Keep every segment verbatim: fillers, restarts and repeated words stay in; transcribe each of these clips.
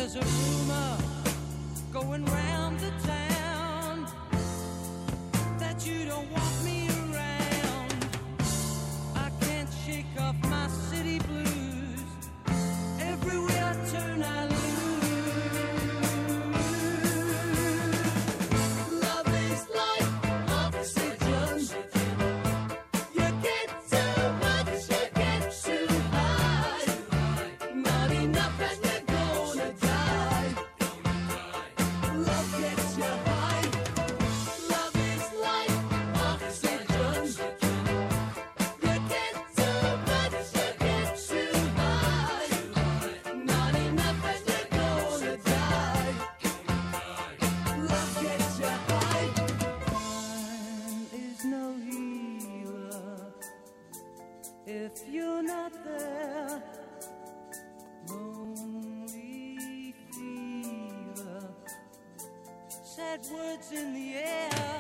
There's a rumor going round the town that you don't want me around. I can't shake off my city blues. Everywhere I turn I lose. Love is like oxygen. You get too much, you get too high. Not enough and you're gonna die. Love gets you high. Love is like oxygen. You get too much, you get too high. Not enough and you're gonna die. Love gets you high. Time is no healer if you're not there. Lonely fever, sad words in the air.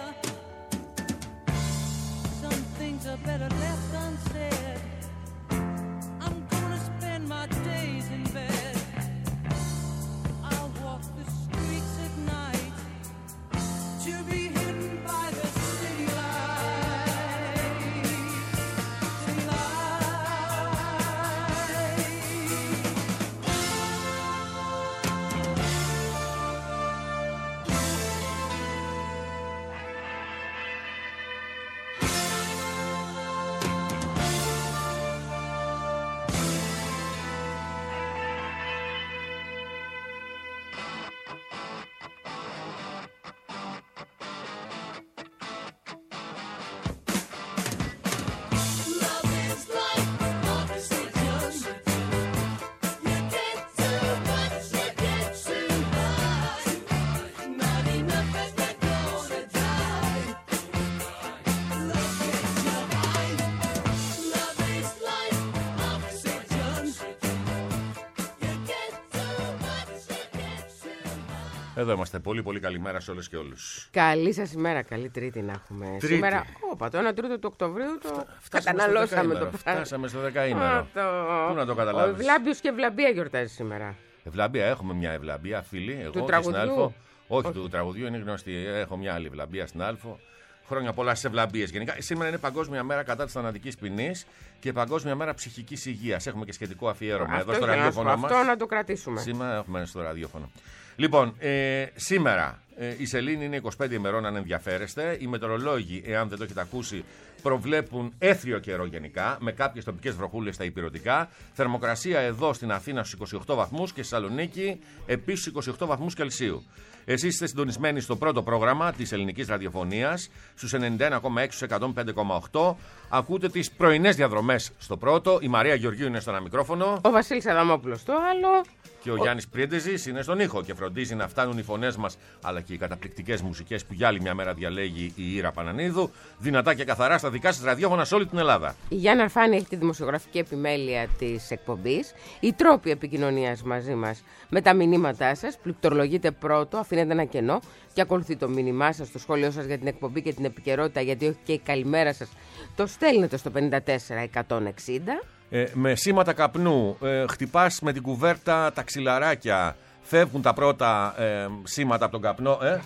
Some things are better left unsaid. I'm gonna spend my days in bed. I'll walk the streets at night to be hidden by the city lights. City Love is like oxygen. You get too much, you get too high. Not enough and you're gonna die. Love gets you high. Love is like oxygen. You get too much, you get too high. Εδώ είμαστε. Πολύ πολύ καλημέρα σε όλες και όλους. Καλή σας ημέρα, καλή Τρίτη να έχουμε. Τρίτη. Σήμερα, όπα, το ένα τρίτο του Οκτωβρίου το Φτάσαμε καταναλώσαμε στο το δεκαήμερο. Φτάσαμε στο δεκαήμερο. Α, το... Πού να το Ο καταλάβεις. Ευλάμπιος και Ευλαμπία γιορτάζει σήμερα. Ευλαμπία, έχουμε μια Ευλαμπία, φίλη. Εγώ Του και τραγουδιού. στην Άλφο. Όχι, Όχι. του τραγουδιού είναι γνωστή. Έχω μια άλλη Ευλαμπία στην Άλφο. Χρόνια πολλά στις Ευλαμπίες. Γενικά, σήμερα είναι Παγκόσμια Μέρα κατά της θανατικής ποινής και Παγκόσμια Μέρα ψυχικής υγείας. Έχουμε και σχετικό αφιέρωμα εδώ Αυτό στο ήθελα να σου πω, ραδιόφωνο μας. αυτό να το κρατήσουμε. Σήμερα έχουμε στο ραδιόφωνο. Λοιπόν, ε, σήμερα ε, η σελήνη είναι είκοσι πέντε ημερών, αν ενδιαφέρεστε. Οι μετεωρολόγοι, εάν δεν το έχετε ακούσει, προβλέπουν έθριο καιρό γενικά, με κάποιες τοπικές βροχούλες στα υπηρετικά. Θερμοκρασία εδώ στην Αθήνα στους είκοσι οκτώ βαθμούς και στη Θεσσαλονίκη επίσης είκοσι οκτώ βαθμούς Κελσίου. Εσείς είστε συντονισμένοι στο πρώτο πρόγραμμα της ελληνικής ραδιοφωνίας, στους ενενήντα ένα κόμμα έξι, στους εκατόν πέντε κόμμα οκτώ. Ακούτε τις πρωινές διαδρομές στο πρώτο. Η Μαρία Γεωργίου είναι στο ένα μικρόφωνο. Ο Βασίλης Αδαμόπουλος στο άλλο. Και ο, ο... Γιάννης Πριέντεζης είναι στον ήχο και φροντίζει να φτάνουν οι φωνές μας, αλλά και οι καταπληκτικές μουσικές που για άλλη μια μέρα διαλέγει η Ήρα Πανανίδου, δυνατά και καθαρά στα δικά σας ραδιόφωνα σε όλη την Ελλάδα. Η Γιάννα Αρφάνη έχει τη δημοσιογραφική επιμέλεια της εκπομπής. Οι τρόποι επικοινωνίας μαζί μας με τα μηνύματά σας. Πληκτρολογείτε πρώτο, αφήνετε ένα κενό και ακολουθεί το μήνυμά σας, το σχόλιο σας για την εκπομπή και την επικαιρότητα, γιατί όχι και η καλημέρα σας. Το στέλνετε στο πενήντα τέσσερα εκατόν εξήντα. Ε, με σήματα καπνού, ε, χτυπάς με την κουβέρτα τα ξυλαράκια, φεύγουν τα πρώτα ε, σήματα από τον καπνό. Ε.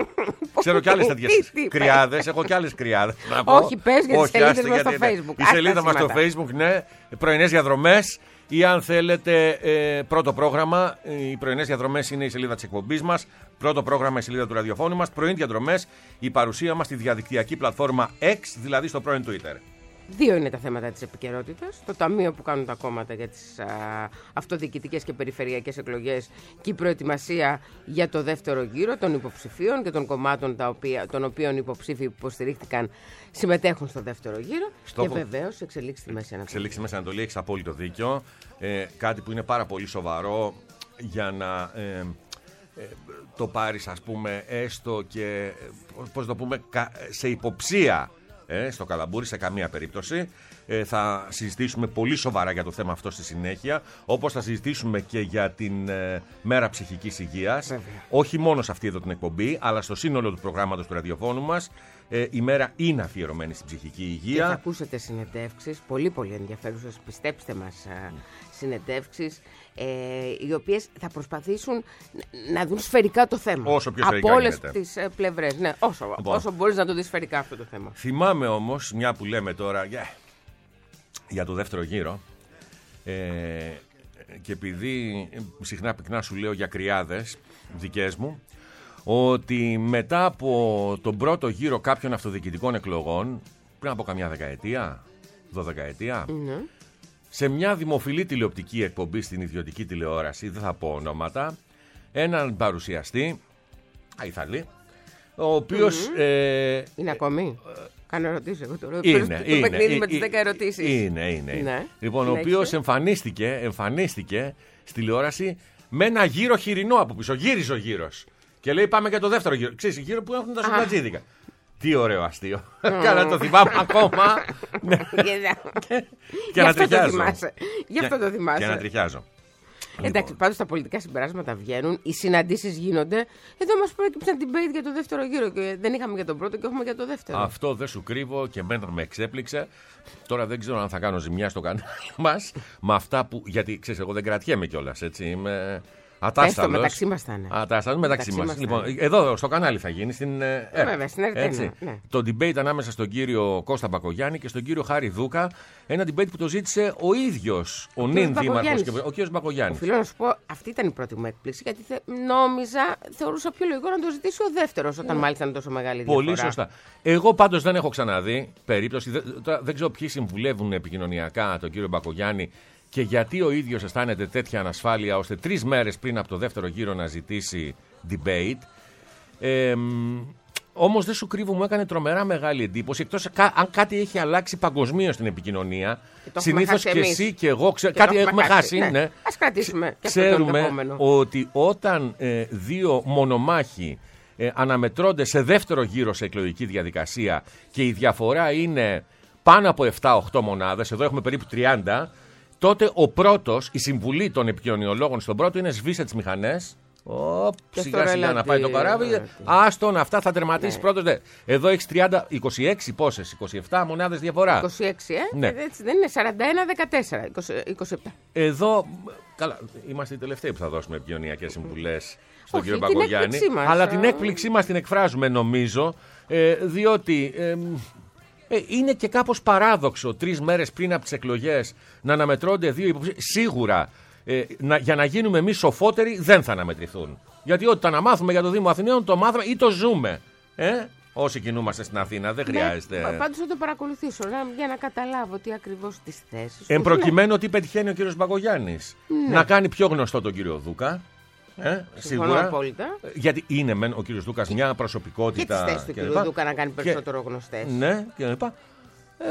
Ξέρω κι άλλες τέτοιες κρυάδες, έχω κι άλλες κρυάδες. Όχι, πες για τις σελίδες μας στο Facebook. Η σελίδα μας στο Facebook, ναι, πρωινές διαδρομές. Ή αν θέλετε, ε, πρώτο πρόγραμμα, οι πρωινές διαδρομές είναι η σελίδα της εκπομπής μας. Πρώτο πρόγραμμα η σελίδα του ραδιοφώνου μας. Πρωινές διαδρομές, η παρουσία μας στη διαδικτυακή πλατφόρμα X, δηλαδή στο πρώην Twitter. Δύο είναι τα θέματα της επικαιρότητας. Το ταμείο που κάνουν τα κόμματα για τις α, αυτοδιοικητικές και περιφερειακές εκλογές και η προετοιμασία για το δεύτερο γύρο των υποψηφίων και των κομμάτων τα οποία, των οποίων οι υποψήφοι που υποστηρίχθηκαν συμμετέχουν στο δεύτερο γύρο. Στο και πο... βεβαίως εξελίξει στη Μέση Ανατολή. Εξελίξει στη Μέση Ανατολή, έχεις απόλυτο δίκιο. Ε, κάτι που είναι πάρα πολύ σοβαρό για να ε, ε, το πάρεις, ας πούμε, έστω και πώς το πούμε, σε υποψία. Ε, στο καλαμπούρι σε καμία περίπτωση. Ε, θα συζητήσουμε πολύ σοβαρά για το θέμα αυτό στη συνέχεια, όπως θα συζητήσουμε και για την ε, μέρα ψυχικής υγείας. Βέβαια. Όχι μόνο σε αυτή εδώ την εκπομπή, αλλά στο σύνολο του προγράμματος του ραδιοφώνου μας. Ε, η μέρα είναι αφιερωμένη στην ψυχική υγεία. Και θα ακούσετε συνεντεύξεις, πολύ πολύ ενδιαφέρουσες, πιστέψτε μας, συνεντεύξεις, ε, οι οποίες θα προσπαθήσουν να δουν σφαιρικά το θέμα. Όσο πιο σφαιρικά από όλες γίνεται. τις ε, πλευρές. Ναι, όσο, Λοιπόν. όσο μπορείς να το δεις σφαιρικά αυτό το θέμα. Θυμάμαι όμως, μια που λέμε τώρα yeah, για το δεύτερο γύρο, ε, και επειδή συχνά πυκνά σου λέω για κρυάδες δικές μου, ότι μετά από τον πρώτο γύρο κάποιων αυτοδιοικητικών εκλογών, πριν από καμιά δεκαετία, δωδεκαετία, Mm-hmm. σε μια δημοφιλή τηλεοπτική εκπομπή στην ιδιωτική τηλεόραση, δεν θα πω ονόματα, έναν παρουσιαστή, Αϊθαλή, ο οποίος... Mm-hmm. Ε, είναι ακόμη. Κάνω ερωτήσεις εγώ τώρα. Είναι, το είναι, παιχνίδι είναι, με τις δέκα ερωτήσεις. Είναι, είναι. Ναι. Λοιπόν, ο Συνέχισε. οποίος εμφανίστηκε, εμφανίστηκε στη τηλεόραση με ένα γύρο χοιρινό από πίσω. Γύριζε ο γύρος. Και λέει πάμε για το δεύτερο γύρο. Ξέρεις, γύρο που έχουν τα σουβλατζίδικα. Τι ωραίο αστείο. Καλά, το θυμάμαι ακόμα. Ναι. Και να τριχιάζω. Γι' αυτό το θυμάσαι. Και να τριχιάζω. Εντάξει, πάντως τα πολιτικά συμπεράσματα βγαίνουν, οι συναντήσεις γίνονται. Εδώ μας προέκυψαν debate για το δεύτερο γύρο και δεν είχαμε για τον πρώτο και έχουμε για το δεύτερο. Αυτό δεν σου κρύβω και εμένα με εξέπληξε. Τώρα δεν ξέρω αν θα κάνω ζημιά στο κανάλι μας με αυτά που. Γιατί ξέρεις, εγώ δεν κρατιέμαι κιόλας, έτσι. Είμαι ατάσταλος. Έστω, μεταξύ μας θα είναι. Ατάσταλος μεταξύ, Μεταξύ μας. μας Λοιπόν, θα είναι. εδώ στο κανάλι θα γίνει. Στην, ε, Ε, βέβαια, στην Ερτένα, έτσι. ναι. Το debate ανάμεσα στον κύριο Κώστα Μπακογιάννη και στον κύριο Χάρη Δούκα. Ένα debate που το ζήτησε ο ίδιος ο, ο νυν δήμαρχος, ο κύριος Μπακογιάννης. Οφείλω να σου πω, αυτή ήταν η πρώτη μου έκπληξη, γιατί θε, νόμιζα, θεωρούσα πιο λογικό να το ζητήσει ο δεύτερος, όταν μάλιστα είναι τόσο μεγάλη διαφορά. Πολύ σωστά. Εγώ πάντως δεν έχω ξαναδεί περίπτωση. Δεν, τώρα δεν ξέρω ποιοι συμβουλεύουν επικοινωνιακά τον κύριο Μπακογιάννη και γιατί ο ίδιος αισθάνεται τέτοια ανασφάλεια ώστε τρεις μέρες πριν από το δεύτερο γύρο να ζητήσει debate. Ε, όμως δεν σου κρύβω, μου έκανε τρομερά μεγάλη εντύπωση. Εκτός αν κάτι έχει αλλάξει παγκοσμίως στην επικοινωνία. Συνήθως και εμείς. εσύ και εγώ ξέ, Και κάτι το έχουμε έχουμε χάσει. χάσει, ναι. Ναι. Ας κρατήσουμε και αυτό το Ξέρουμε ενδεχόμενο. ότι όταν ε, δύο μονομάχοι ε, αναμετρώνται σε δεύτερο γύρο σε εκλογική διαδικασία και η διαφορά είναι πάνω από επτά οχτώ μονάδες, εδώ έχουμε περίπου τριάντα, τότε ο πρώτος, η συμβουλή των επικοινωνιολόγων στον πρώτο είναι σβήσε τις μηχανές. Οπ, Και σιγά στο σιγά να ρελάτι, πάει το καράβι. ρελάτι. Άστον, αυτά θα τερματίσει Ναι. πρώτος. Ναι. Εδώ έχεις τριάντα, είκοσι έξι πόσες, είκοσι επτά μονάδες διαφορά. είκοσι έξι, ε, Ναι. έτσι δεν είναι, σαράντα ένα δεκατέσσερα, είκοσι, είκοσι επτά. Εδώ, καλά, είμαστε οι τελευταίοι που θα δώσουμε επικοινωνιακές συμβουλές στον Όχι, κύριο την Μπακογιάννη. έκπληξή μας, Αλλά ε. την έκπληξή μας την εκφράζουμε νομίζω, ε, διότι ε, ε, είναι και κάπως παράδοξο τρεις μέρες πριν από τις εκλογές να αναμετρώνται δύο υποψήφοι. Σίγουρα ε, να, για να γίνουμε εμείς σοφότεροι δεν θα αναμετρηθούν. Γιατί όταν να μάθουμε για το Δήμο Αθηναίων το μάθαμε ή το ζούμε. Ε? Όσοι κινούμαστε στην Αθήνα, δεν χρειάζεται. Ναι, πάντως θα το παρακολουθήσω να, για να καταλάβω τι ακριβώς τις θέσεις. Εν προκειμένου τι πετυχαίνει ο κύριος Μπακογιάννης. Ναι. Να κάνει πιο γνωστό τον κύριο Δούκα. Ε, σίγουρα. Απόλυτα. Γιατί είναι μεν ο κύριος Δούκας μια Και προσωπικότητα. τις θέσεις του και κ. λοιπά. Δούκα να κάνει Και- περισσότερο γνωστές. Ναι, και λοιπά. Ε,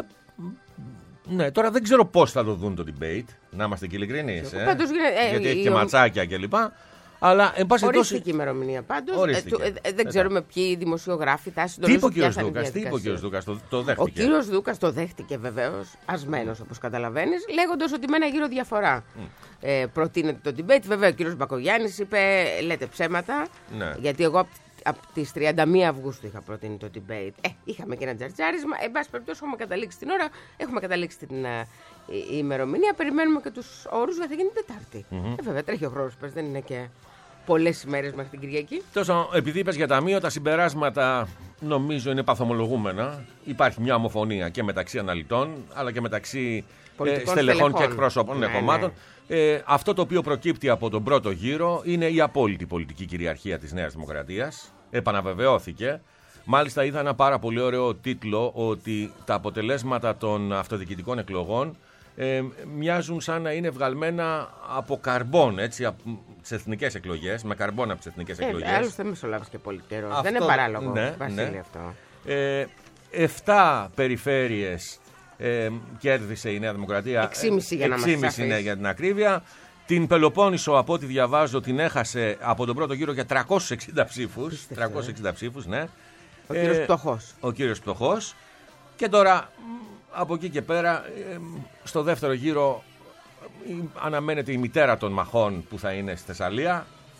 ναι, τώρα δεν ξέρω πώς θα το δουν το debate. Να είμαστε και ειλικρινείς. Ε. Πάντως γίνεται- ε, Γιατί έχει η- και ο- ματσάκια και λοιπά. Αλλά εν πάση Ορίστηκε περιπτώσει. η ημερομηνία πάντως. Ε, Ορίστηκε. του- ε, ε, δεν ξέρουμε ποιοι δημοσιογράφοι θα Τι είπε ο συντονίσουν κύριος ποια θα είναι η Δούκας, τι είπε ο διαδικασία. κύριος Δούκας, το, το Ο δέχτηκε. κύριος Δούκας το δέχτηκε βεβαίως, ασμένος όπως καταλαβαίνεις, λέγοντας ότι με ένα γύρο διαφορά ε, προτείνεται το debate. Βέβαια ο κύριος Μπακογιάννης είπε λέτε ψέματα, Ναι. γιατί εγώ από από τις τριάντα μία Αυγούστου είχα προτείνει το debate. Ε, είχαμε και ένα τζαρτζάρισμα. Εν πάση περιπτώσει έχουμε καταλήξει την ώρα, έχουμε καταλήξει την ε, η- η ημερομηνία, περιμένουμε και τους όρους γιατί θα γίνει Τετάρτη. Ε, βέβαια τρέχει ο χρόνος, πες, δεν είναι και πολλές ημέρες μέχρι την Κυριακή. Τόσο, επειδή είπες για ταμείο, τα συμπεράσματα νομίζω είναι παθομολογούμενα. Υπάρχει μια ομοφωνία και μεταξύ αναλυτών, αλλά και μεταξύ ε, Πολιτικών στελεχών και στελεχών. εκπρόσωπων Ναι, κομμάτων. ναι. Ε, αυτό το οποίο προκύπτει από τον πρώτο γύρο είναι η απόλυτη πολιτική κυριαρχία της Νέας Δημοκρατίας. Επαναβεβαιώθηκε. Μάλιστα είδα ένα πάρα πολύ ωραίο τίτλο ότι τα αποτελέσματα των αυτοδιοικητικών εκλογών ε, μοιάζουν σαν να είναι βγαλμένα από καρμπόν, έτσι, από τις εθνικές εκλογές, με καρμπόν από τις εθνικές Ε, εκλογές. άλλωστε δεν μεσολάβησε και πολύ καιρό. Αυτό- Δεν είναι παράλογο, ναι, Βασίλη, ναι. αυτό. Ε, εφτά περιφέρειες ε, κέρδισε η Νέα Δημοκρατία. Εξήμιση για να μας Εξήμιση, σαφείς. ναι, για την ακρίβεια. Την Πελοπόννησο, από ό,τι διαβάζω, την έχασε από τον πρώτο γύρο για τριακόσιους εξήντα ψήφους. Απίστευτο, τριακόσιους εξήντα ψήφους, ναι. Ο κύριος Πτωχός. Ο κύριος Πτωχός. Και τώρα, μ, από εκεί και πέρα, ε, στο δεύτερο γύρο ε, αναμένεται η μητέρα των μαχών που θα είναι στη Θεσσαλία. Ε,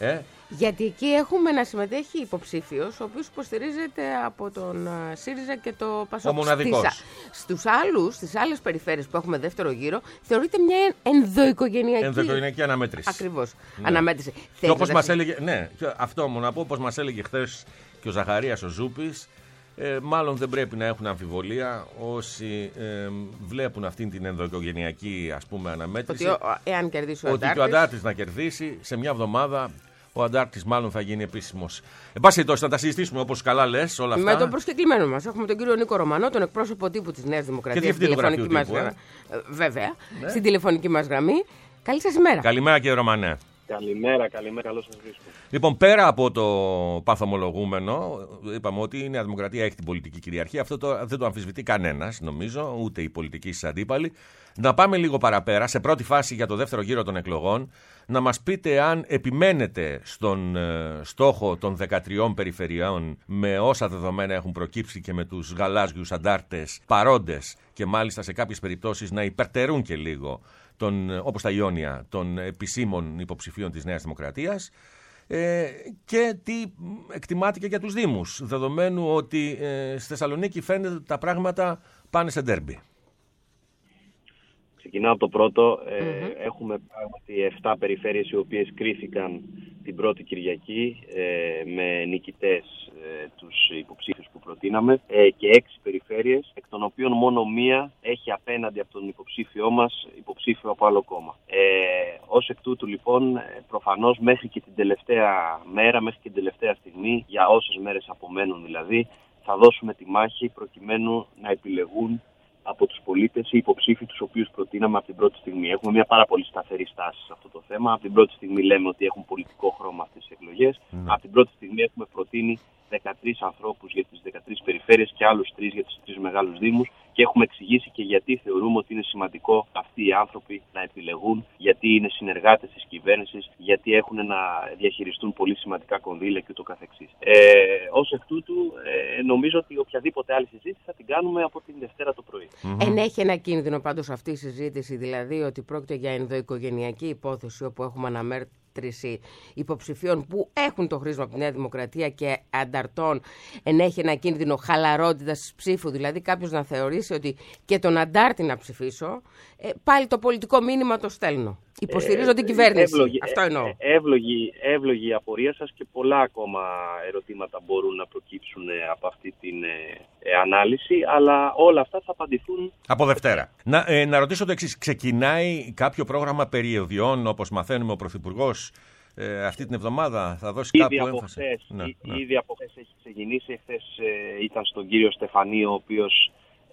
Γιατί εκεί έχουμε να συμμετέχει υποψήφιος, ο οποίος υποστηρίζεται από τον ΣΥΡΙΖΑ και το ΠΑΣΟΚ. Ο μοναδικός. Στους άλλους, στις άλλες περιφέρειες που έχουμε δεύτερο γύρο, θεωρείται μια ενδοοικογενειακή. Ενδοοικογενειακή αναμέτρηση. Ακριβώς. Ναι. Αναμέτρηση. Και όπως μας έλεγε, ναι, αυτό μου να πω, όπως μας έλεγε χθες και ο Ζαχαρίας ο Ζούπης, ε, μάλλον δεν πρέπει να έχουν αμφιβολία όσοι ε, βλέπουν αυτήν την ενδοοικογενειακή, ας πούμε, αναμέτρηση. Ότι ο, εάν κερδίσει ο ότι Αντάρτης. και ο Αντάρτης να κερδίσει σε μια εβδομάδα. Ο Αντάρτης μάλλον θα γίνει επίσημος. Εν πάση περιπτώσει, να τα συζητήσουμε όπως καλά λες όλα αυτά. Με τον προσκεκλημένο μας. Έχουμε τον κύριο Νίκο Ρωμανό, τον εκπρόσωπο τύπου της Νέας Δημοκρατίας. Και διευθυντή του γραφείου μας... τύπου, ε. Βέβαια. Ναι. Στην τηλεφωνική μας γραμμή. Καλή σας ημέρα. Καλημέρα κύριε Ρωμανέ. Καλημέρα, καλημέρα, καλώς σας βρίσκω. Λοιπόν, πέρα από το παθομολογούμενο, είπαμε ότι η Νέα Δημοκρατία έχει την πολιτική κυριαρχία. Αυτό το, δεν το αμφισβητεί κανένας, νομίζω, ούτε οι πολιτικοί στις αντίπαλοι. Να πάμε λίγο παραπέρα, σε πρώτη φάση για το δεύτερο γύρο των εκλογών, να μας πείτε αν επιμένετε στον ε, στόχο των δεκατριών περιφερειών με όσα δεδομένα έχουν προκύψει και με τους γαλάζιους αντάρτες παρόντες και μάλιστα σε κάποιες περιπτώσεις να υπερτερούν και λίγο, των, όπως τα Ιόνια, των επισήμων υποψηφίων της Νέας Δημοκρατίας. Ε, και τι εκτιμάται και για τους Δήμους, δεδομένου ότι ε, στη Θεσσαλονίκη φαίνεται ότι τα πράγματα πάνε σε ντέρμπι. Ξεκινάω από το πρώτο. Ε, Mm-hmm. Έχουμε πράγματι επτά περιφέρειες οι οποίες κρίθηκαν την πρώτη Κυριακή ε, με νικητές ε, τους υποψήφιους που προτείναμε ε, και έξι περιφέρειες, εκ των οποίων μόνο μία έχει απέναντι από τον υποψήφιό μας υποψήφιο από άλλο κόμμα. Ε, ως εκ τούτου λοιπόν, προφανώς μέχρι και την τελευταία μέρα, μέχρι και την τελευταία στιγμή, για όσες μέρες απομένουν δηλαδή, θα δώσουμε τη μάχη προκειμένου να επιλεγούν από τους πολίτες οι υποψήφοι τους οποίους προτείναμε από την πρώτη στιγμή. Έχουμε μια πάρα πολύ σταθερή στάση σε αυτό το θέμα. Από την πρώτη στιγμή λέμε ότι έχουν πολιτικό χρώμα αυτές τις εκλογές. Mm. Από την πρώτη στιγμή έχουμε προτείνει δεκατρείς ανθρώπους για τις δεκατρείς περιφέρειες και άλλους τρεις για τους τρεις μεγάλους δήμους και έχουμε εξηγήσει και γιατί θεωρούμε ότι είναι σημαντικό αυτοί οι άνθρωποι να επιλεγούν, γιατί είναι συνεργάτες της κυβέρνησης, γιατί έχουν να διαχειριστούν πολύ σημαντικά κονδύλια και ούτω καθεξής. Ε, ως εκ τούτου, ε, νομίζω ότι οποιαδήποτε άλλη συζήτηση θα την κάνουμε από την Δευτέρα το πρωί. Mm-hmm. Ενέχει ένα κίνδυνο πάντως αυτή η συζήτηση, δηλαδή ότι πρόκειται για ενδοοικογενειακή υπόθεση όπου έχουμε αναμέτρηση υποψηφίων που έχουν το χρήσμα από τη Νέα Δημοκρατία και ανταρτών, ενέχει ένα κίνδυνο χαλαρότητας ψήφου, δηλαδή κάποιος να θεωρήσει ότι και τον αντάρτη να ψηφίσω, ε, πάλι το πολιτικό μήνυμα το στέλνω. Υποστηρίζω ε, την κυβέρνηση. Εύλογη, Αυτό εννοώ. Ε, εύλογη, εύλογη η απορία σας και πολλά ακόμα ερωτήματα μπορούν να προκύψουν από αυτή την ε, ανάλυση, αλλά όλα αυτά θα απαντηθούν από Δευτέρα. Να, ε, να ρωτήσω το εξής. Ξεκινάει κάποιο πρόγραμμα περιοδιών, όπως μαθαίνουμε ο Πρωθυπουργός, ε, αυτή την εβδομάδα θα δώσει ήδη κάπου από έμφαση. Χθες, Ναι, ναι. Ήδη από χθες έχει ξεκινήσει. Χθες ε, ήταν στον κύριο Στεφανίο, ο οποίος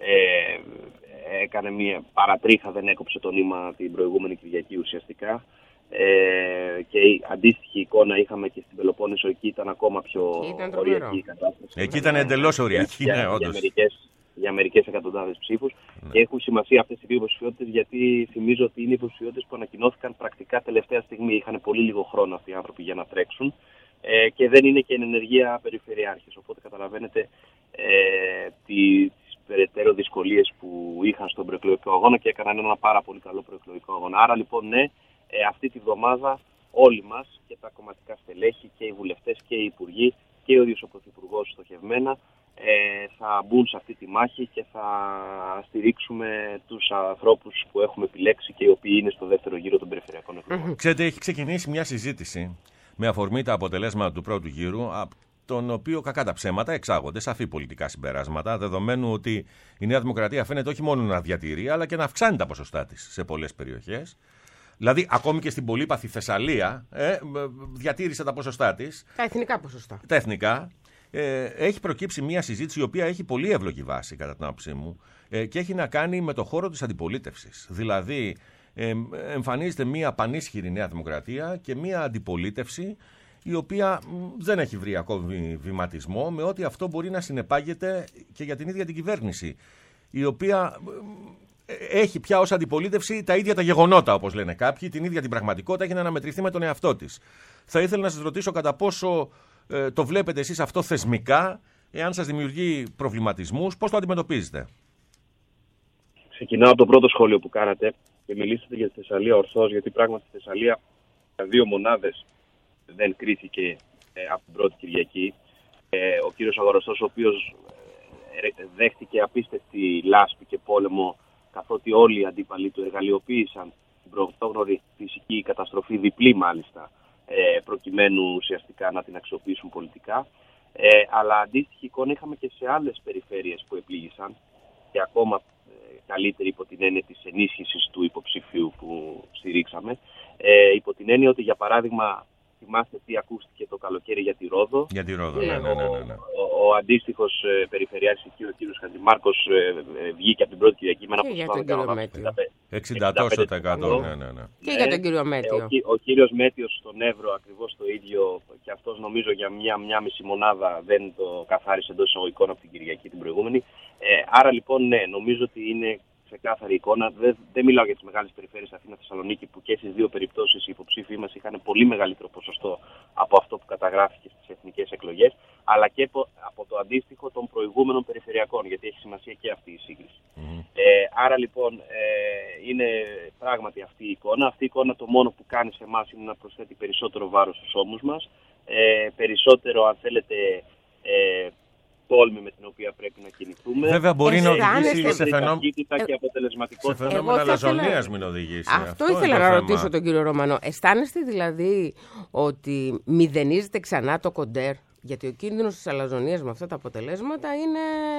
ε, έκανε μια παρατρίχα, δεν έκοψε το νήμα την προηγούμενη Κυριακή ουσιαστικά. Ε, και η αντίστοιχη εικόνα είχαμε και στην Πελοπόννησο, εκεί ήταν ακόμα πιο οριακή η κατάσταση. Εκεί ήταν εντελώς οριακή, για, ναι, για, όντως. μερικές, για μερικές εκατοντάδες ψήφους. Ναι. Και έχουν σημασία αυτές οι δύο υποψηφιότητες, γιατί θυμίζω ότι είναι υποψηφιότητες που ανακοινώθηκαν πρακτικά τελευταία στιγμή. Είχαν πολύ λίγο χρόνο αυτοί οι άνθρωποι για να τρέξουν ε, και δεν είναι και εν ενεργεία περιφερειάρχες. Οπότε καταλαβαίνετε ε, τι περαιτέρω δυσκολίες που είχαν στον προεκλογικό αγώνα και έκαναν ένα πάρα πολύ καλό προεκλογικό αγώνα. Άρα λοιπόν, ναι, ε, αυτή τη βδομάδα όλοι μας και τα κομματικά στελέχη και οι βουλευτές και οι υπουργοί και ο ίδιος ο Πρωθυπουργός στοχευμένα ε, θα μπουν σε αυτή τη μάχη και θα στηρίξουμε τους ανθρώπους που έχουμε επιλέξει και οι οποίοι είναι στο δεύτερο γύρο των περιφερειακών εκλογών. Ξέρετε, έχει ξεκινήσει μια συζήτηση με αφορμή τα αποτελέσματα του πρώτου γύρου, τον οποίο κακά τα ψέματα εξάγονται σαφή πολιτικά συμπεράσματα, δεδομένου ότι η Νέα Δημοκρατία φαίνεται όχι μόνο να διατηρεί, αλλά και να αυξάνει τα ποσοστά της σε πολλές περιοχές. Δηλαδή, ακόμη και στην πολύπαθη Θεσσαλία ε, διατήρησε τα ποσοστά της. Τα εθνικά ποσοστά. Τα εθνικά. Ε, έχει προκύψει μια συζήτηση η οποία έχει πολύ εύλογη βάση, κατά την άποψή μου, ε, και έχει να κάνει με το χώρο της αντιπολίτευσης. Δηλαδή, ε, εμφανίζεται μια πανίσχυρη Νέα Δημοκρατία και μια αντιπολίτευση η οποία δεν έχει βρει ακόμη βηματισμό, με ό,τι αυτό μπορεί να συνεπάγεται και για την ίδια την κυβέρνηση, η οποία έχει πια ως αντιπολίτευση τα ίδια τα γεγονότα, όπως λένε κάποιοι, την ίδια την πραγματικότητα, έχει να αναμετρηθεί με τον εαυτό της. Θα ήθελα να σας ρωτήσω κατά πόσο ε, το βλέπετε εσείς αυτό θεσμικά, εάν σας δημιουργεί προβληματισμούς, πώς το αντιμετωπίζετε. Ξεκινάω από το πρώτο σχόλιο που κάνατε και μιλήσατε για τη Θεσσαλία ορθώς, γιατί πράγματι στη Θεσσαλία δύο μονάδες δεν κρίθηκε ε, από την πρώτη Κυριακή. Ε, ο κύριος Αγοραστός, ο οποίος ε, δέχτηκε απίστευτη λάσπη και πόλεμο, καθότι όλοι οι αντίπαλοι του εργαλειοποίησαν την πρωτόγνωρη φυσική καταστροφή, διπλή μάλιστα, ε, προκειμένου ουσιαστικά να την αξιοποιήσουν πολιτικά. Ε, αλλά αντίστοιχη εικόνα είχαμε και σε άλλες περιφέρειες που επλήγησαν και ακόμα ε, καλύτερη υπό την έννοια της ενίσχυσης του υποψηφίου που στηρίξαμε. Ε, υπό την έννοια ότι, για παράδειγμα, θυμάστε τι ακούστηκε το καλοκαίρι για τη Ρόδο. Για τη Ρόδο, ναι, ναι, ναι, ναι, ναι. Ο, ο, ο αντίστοιχος ε, περιφερειάρχης εκεί, ο κύριος Χατζημάρκος, ε, ε, βγήκε από την πρώτη Κυριακή με ένα ποσοστό εξήντα τοις εκατό, ναι, ναι, ναι. Και για τον κύριο Μέτιο. Ε, ο, ο κύριος Μέτιος στον Εύρο ακριβώς το ίδιο, και αυτός νομίζω για μια, μια μισή μονάδα δεν το καθάρισε εντός εισαγωγικών από την Κυριακή την προηγούμενη. Ε, άρα λοιπόν, ναι, νομίζω ότι είναι ξεκάθαρη εικόνα. Δεν, δεν μιλάω για τις μεγάλες περιφέρειες Αθήνα, Θεσσαλονίκη, που και στις δύο περιπτώσεις οι υποψήφοι μας είχαν πολύ μεγαλύτερο ποσοστό από αυτό που καταγράφηκε στις εθνικές εκλογές, αλλά και από το αντίστοιχο των προηγούμενων περιφερειακών, γιατί έχει σημασία και αυτή η σύγκριση. Mm. Ε, άρα λοιπόν ε, είναι πράγματι αυτή η εικόνα. Αυτή η εικόνα το μόνο που κάνει σε εμάς είναι να προσθέτει περισσότερο βάρος στους ώμους μας, ε, περισσότερο, αν θέλετε, ε, τόλμη με την οποία πρέπει να κινηθούμε. Βέβαια μπορεί να οδηγήσει σε φαινόμενα και σε φαινόμενα αλαζονίας, μην οδηγήσει. Αυτό, Αυτό ήθελα να θέμα. ρωτήσω τον κύριο Ρωμανό. Αισθάνεστε δηλαδή ότι μηδενίζεται ξανά το κοντέρ? Γιατί ο κίνδυνος της αλαζονίας με αυτά τα αποτελέσματα είναι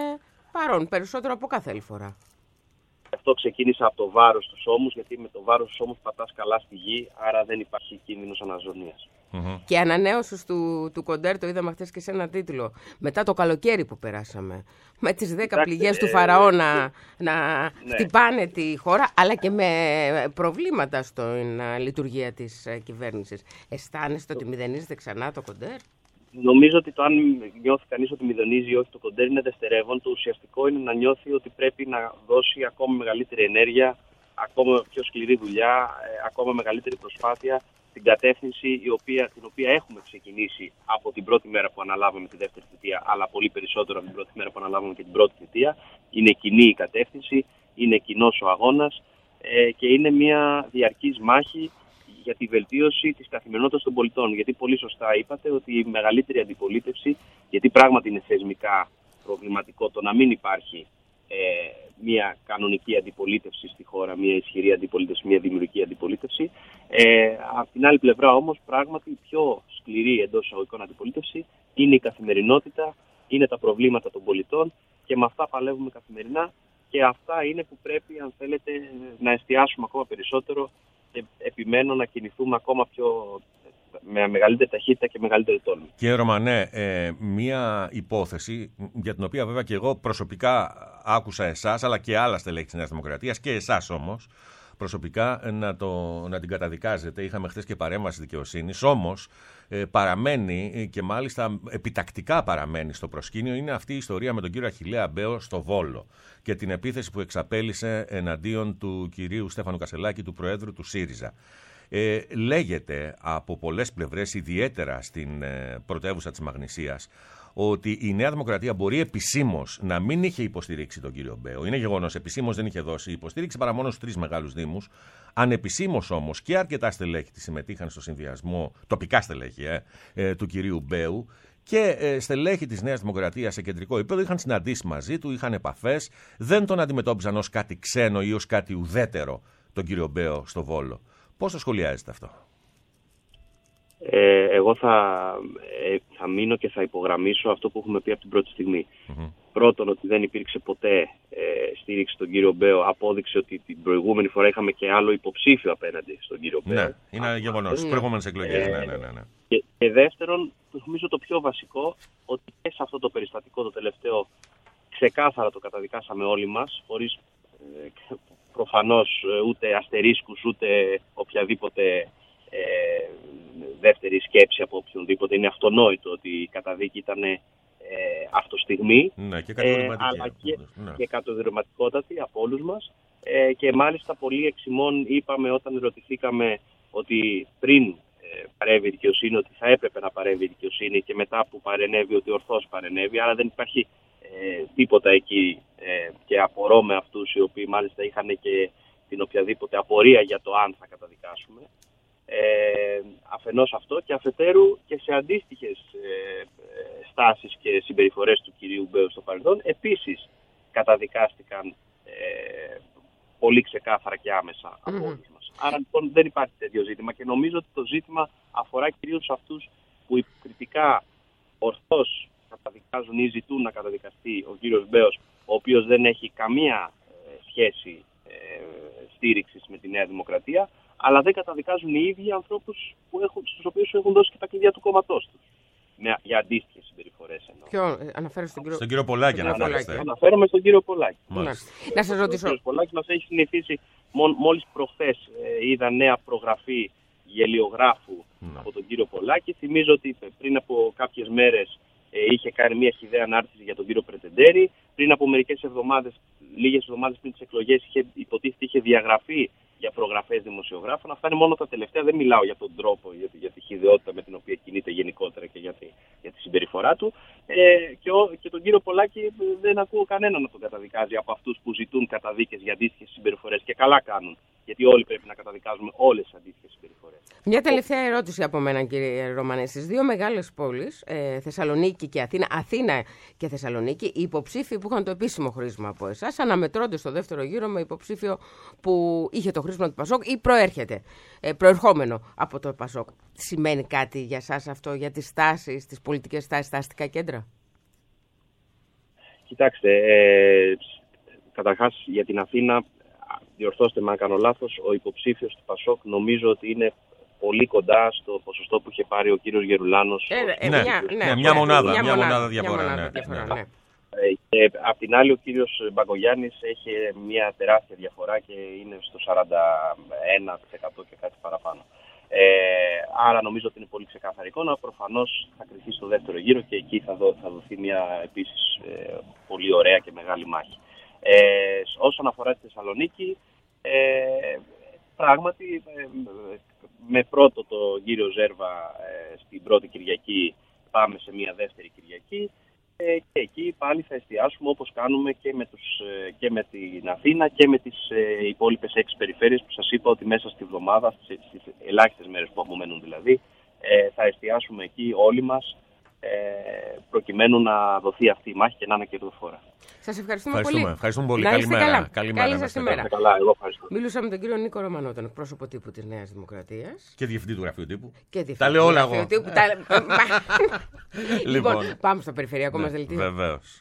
παρόν, περισσότερο από κάθε άλλη φορά. Αυτό ξεκίνησα από το βάρος στους ώμους, γιατί με το βάρος στους ώμους πατάς καλά στη γη, άρα δεν υπάρχει κίνδυνος αναζωνίας. Mm-hmm. Και η ανανέωση του, του κοντέρ, το είδαμε χθες και σε ένα τίτλο, μετά το καλοκαίρι που περάσαμε, με τις δέκα πληγές ε, του Φαραώ ε, να, να ναι. χτυπάνε τη χώρα, αλλά και με προβλήματα στην λειτουργία της κυβέρνησης. Αισθάνεστε ότι μηδενίζεται ξανά το κοντέρ? Νομίζω ότι το αν νιώθει κανείς ότι μηδενίζει ή όχι το κοντέρ είναι δευτερεύον. Το ουσιαστικό είναι να νιώθει ότι πρέπει να δώσει ακόμα μεγαλύτερη ενέργεια, ακόμα πιο σκληρή δουλειά, ακόμα μεγαλύτερη προσπάθεια στην κατεύθυνση η οποία, την οποία έχουμε ξεκινήσει από την πρώτη μέρα που αναλάβαμε τη δεύτερη θητεία, αλλά πολύ περισσότερο από την πρώτη μέρα που αναλάβαμε και την πρώτη θητεία. Είναι κοινή η κατεύθυνση, είναι κοινός ο αγώνας ε, και είναι μια διαρκής μάχη για τη βελτίωση της καθημερινότητας των πολιτών. Γιατί πολύ σωστά είπατε ότι η μεγαλύτερη αντιπολίτευση, γιατί πράγματι είναι θεσμικά προβληματικό το να μην υπάρχει ε, μια κανονική αντιπολίτευση στη χώρα, μια ισχυρή αντιπολίτευση, μια δημιουργική αντιπολίτευση. Ε, από την άλλη πλευρά όμως, πράγματι η πιο σκληρή εντός εισαγωγικών αντιπολίτευση είναι η καθημερινότητα, είναι τα προβλήματα των πολιτών και με αυτά παλεύουμε καθημερινά και αυτά είναι που πρέπει, αν θέλετε, να εστιάσουμε ακόμα περισσότερο. Επιμένω να κινηθούμε ακόμα πιο με μεγαλύτερη ταχύτητα και μεγαλύτερη τόλμη. Κύριε Ρωμανέ, ε, μία υπόθεση για την οποία βέβαια και εγώ προσωπικά άκουσα εσάς, αλλά και άλλα στελέχη της Νέας Δημοκρατίας και εσάς όμως προσωπικά να, το, να την καταδικάζετε. Είχαμε χθες και παρέμβαση δικαιοσύνης, όμως ε, παραμένει και μάλιστα επιτακτικά παραμένει στο προσκήνιο είναι αυτή η ιστορία με τον κύριο Αχιλλέα Μπέο στο Βόλο και την επίθεση που εξαπέλυσε εναντίον του κυρίου Στέφανου Κασελάκη, του Προέδρου του ΣΥΡΙΖΑ. Ε, λέγεται από πολλές πλευρές, ιδιαίτερα στην ε, πρωτεύουσα της Μαγνησίας, ότι η Νέα Δημοκρατία μπορεί επισήμως να μην είχε υποστηρίξει τον κύριο Μπέο. Είναι γεγονός, επισήμως δεν είχε δώσει υποστήριξη παρά μόνο στους τρεις μεγάλους δήμους. Ανεπισήμως όμως και αρκετά στελέχη τη συμμετείχαν στο συνδυασμό, τοπικά στελέχη ε, ε, του κυρίου Μπέου. Και ε, στελέχη της Νέας Δημοκρατίας σε κεντρικό επίπεδο είχαν συναντήσει μαζί του, είχαν επαφές, δεν τον αντιμετώπιζαν ως κάτι ξένο ή ως κάτι ουδέτερο τον κύριο Μπέο στο Βόλο. Πώς το σχολιάζετε αυτό? Ε, εγώ θα, ε, θα μείνω και θα υπογραμμίσω αυτό που έχουμε πει από την πρώτη στιγμή. Mm-hmm. Πρώτον, ότι δεν υπήρξε ποτέ ε, στήριξη στον κύριο Μπέο. Απόδειξε ότι την προηγούμενη φορά είχαμε και άλλο υποψήφιο απέναντι στον κύριο Μπέο. Ναι, είναι γεγονός. Στις προηγούμενες εκλογές. Ε, ναι, ναι, ναι, ναι. Και, και δεύτερον, νομίζω το πιο βασικό, ότι και σε αυτό το περιστατικό το τελευταίο ξεκάθαρα το καταδικάσαμε όλοι μας, χωρίς ε, προφανώς ούτε αστερίσκους ούτε οποιαδήποτε ε, δεύτερη σκέψη από οποιονδήποτε. Είναι αυτονόητο ότι η καταδίκη ήταν ε, αυτοστιγμή, ναι, και ε, αλλά και, ναι. και κατοδηματικότατη από όλους μας ε, και μάλιστα πολλοί εξημών είπαμε όταν ρωτηθήκαμε ότι πριν ε, παρέμβει η δικαιοσύνη, ότι θα έπρεπε να παρέμβει η δικαιοσύνη και μετά που παρενέβη ότι ορθώς παρενέβη, άρα δεν υπάρχει ε, τίποτα εκεί ε, και απορώ με αυτούς οι οποίοι μάλιστα είχαν και την οποιαδήποτε απορία για το αν θα καταδικάσουμε. Ε, αφενός αυτό και αφετέρου και σε αντίστοιχες ε, στάσεις και συμπεριφορές του κυρίου Μπέου στο παρελθόν επίσης καταδικάστηκαν ε, πολύ ξεκάθαρα και άμεσα από Mm-hmm. όλους μας. Άρα λοιπόν δεν υπάρχει τέτοιο ζήτημα και νομίζω ότι το ζήτημα αφορά κυρίως αυτούς που υποκριτικά ορθώς καταδικάζουν ή ζητούν να καταδικαστεί ο κύριος Μπέος, ο οποίος δεν έχει καμία ε, σχέση ε, στήριξης με τη Νέα Δημοκρατία, αλλά δεν καταδικάζουν οι ίδιοι ανθρώπους που έχουν, στους οποίους έχουν δώσει και τα κλειδιά του κόμματός τους. Με, για αντίστοιχες συμπεριφορές εννοώ. Ποιο, αναφέρω στον κύριο, στον κύριο Πολάκη στον κύριο αναφέρεστε. Αναφέρομαι στον κύριο Πολάκη. Μάλιστα. Να σας ρωτήσω. Ο κύριος Πολάκης μας έχει συνηθίσει, μόλις προχθές ε, είδα νέα προγραφή γελιογράφου Ναι. από τον κύριο Πολάκη. Θυμίζω ότι πριν από κάποιες μέρες ε, είχε κάνει μια χυδαία ανάρτηση για τον κύριο Πρετεντέρη. Πριν από μερικές εβδομάδες, λίγες εβδομάδες πριν τις εκλογές, είχε, υποτίθεται είχε διαγραφεί για προγραφές δημοσιογράφων. Αυτά είναι μόνο τα τελευταία. Δεν μιλάω για τον τρόπο, για, για τη χυδαιότητα με την οποία κινείται γενικότερα και για τη, για τη συμπεριφορά του. Ε, και, ο, και τον κύριο Πολάκη δεν ακούω κανέναν να τον καταδικάζει από αυτούς που ζητούν καταδίκες για αντίστοιχες συμπεριφορές. Και καλά κάνουν. Γιατί όλοι πρέπει να καταδικάζουμε όλες τις αντίστοιχες συμπεριφορές. Μια τελευταία ερώτηση από μένα, κύριε Ρωμανέ. Στις δύο μεγάλες πόλεις, ε, Θεσσαλονίκη και Αθήνα, Αθήνα και Θεσσαλονίκη, οι υποψήφοι που είχαν το επίσημο χρήσμα από εσάς αναμετρώνται στο δεύτερο γύρο με υποψήφιο που είχε το χρήσμα του Πασόκ ή προέρχεται, ε, προερχόμενο από το Πασόκ. Σημαίνει κάτι για σας αυτό, για τις τάσεις, τις πολιτικές τάσεις στα αστικά κέντρα? Κοιτάξτε, ε, καταρχάς για την Αθήνα, διορθώστε με αν κάνω λάθος, ο υποψήφιος του Πασόκ νομίζω ότι είναι πολύ κοντά στο ποσοστό που είχε πάρει ο κύριος Γερουλάνος. Ε, ε, Ναι, μια, ναι, ναι, μια ναι, μονάδα, μια μια μονάδα, μονάδα μια διαφορά, μονάδα ναι, διαφορά, ναι. ναι. Ε, και απ' την άλλη ο κύριος Μπαγκογιάννης έχει μια τεράστια διαφορά και είναι στο σαράντα ένα τοις εκατό και κάτι παραπάνω. Ε, άρα νομίζω ότι είναι πολύ ξεκάθαρη εικόνα. Προφανώς θα κρυφτεί στο δεύτερο γύρο και εκεί θα, δω, θα δοθεί μια επίσης ε, πολύ ωραία και μεγάλη μάχη. Ε, όσον αφορά τη Θεσσαλονίκη, ε, πράγματι ε, με πρώτο το κύριο Ζέρβα ε, στην πρώτη Κυριακή πάμε σε μια δεύτερη Κυριακή ε, και εκεί πάλι θα εστιάσουμε όπως κάνουμε και με, τους, ε, και με την Αθήνα και με τις ε, υπόλοιπες έξι περιφέρειες που σας είπα ότι μέσα στη βδομάδα, στις, στις ελάχιστες μέρες που απομένουν δηλαδή, ε, θα εστιάσουμε εκεί όλοι μας ε, προκειμένου να δοθεί αυτή η μάχη και να είναι κερδοφόρα. Σας ευχαριστούμε, Ευχαριστούμε πολύ. ευχαριστούμε πολύ. Να είστε Καλημέρα. καλά. Καλημέρα. Καλή σας να είστε ημέρα. καλά. Καλά, εγώ ευχαριστώ. Μιλούσα με τον κύριο Νίκο Ρωμανό, τον εκπρόσωπο τύπου της Νέας Δημοκρατίας. Και διευθυντή του γραφείου τύπου. Και διευθυντή Τα λέω όλα του εγώ. γραφείου τύπου, τα- Λοιπόν, Λοιπόν, πάμε στο περιφερειακό μας δελτίο. βεβαίως.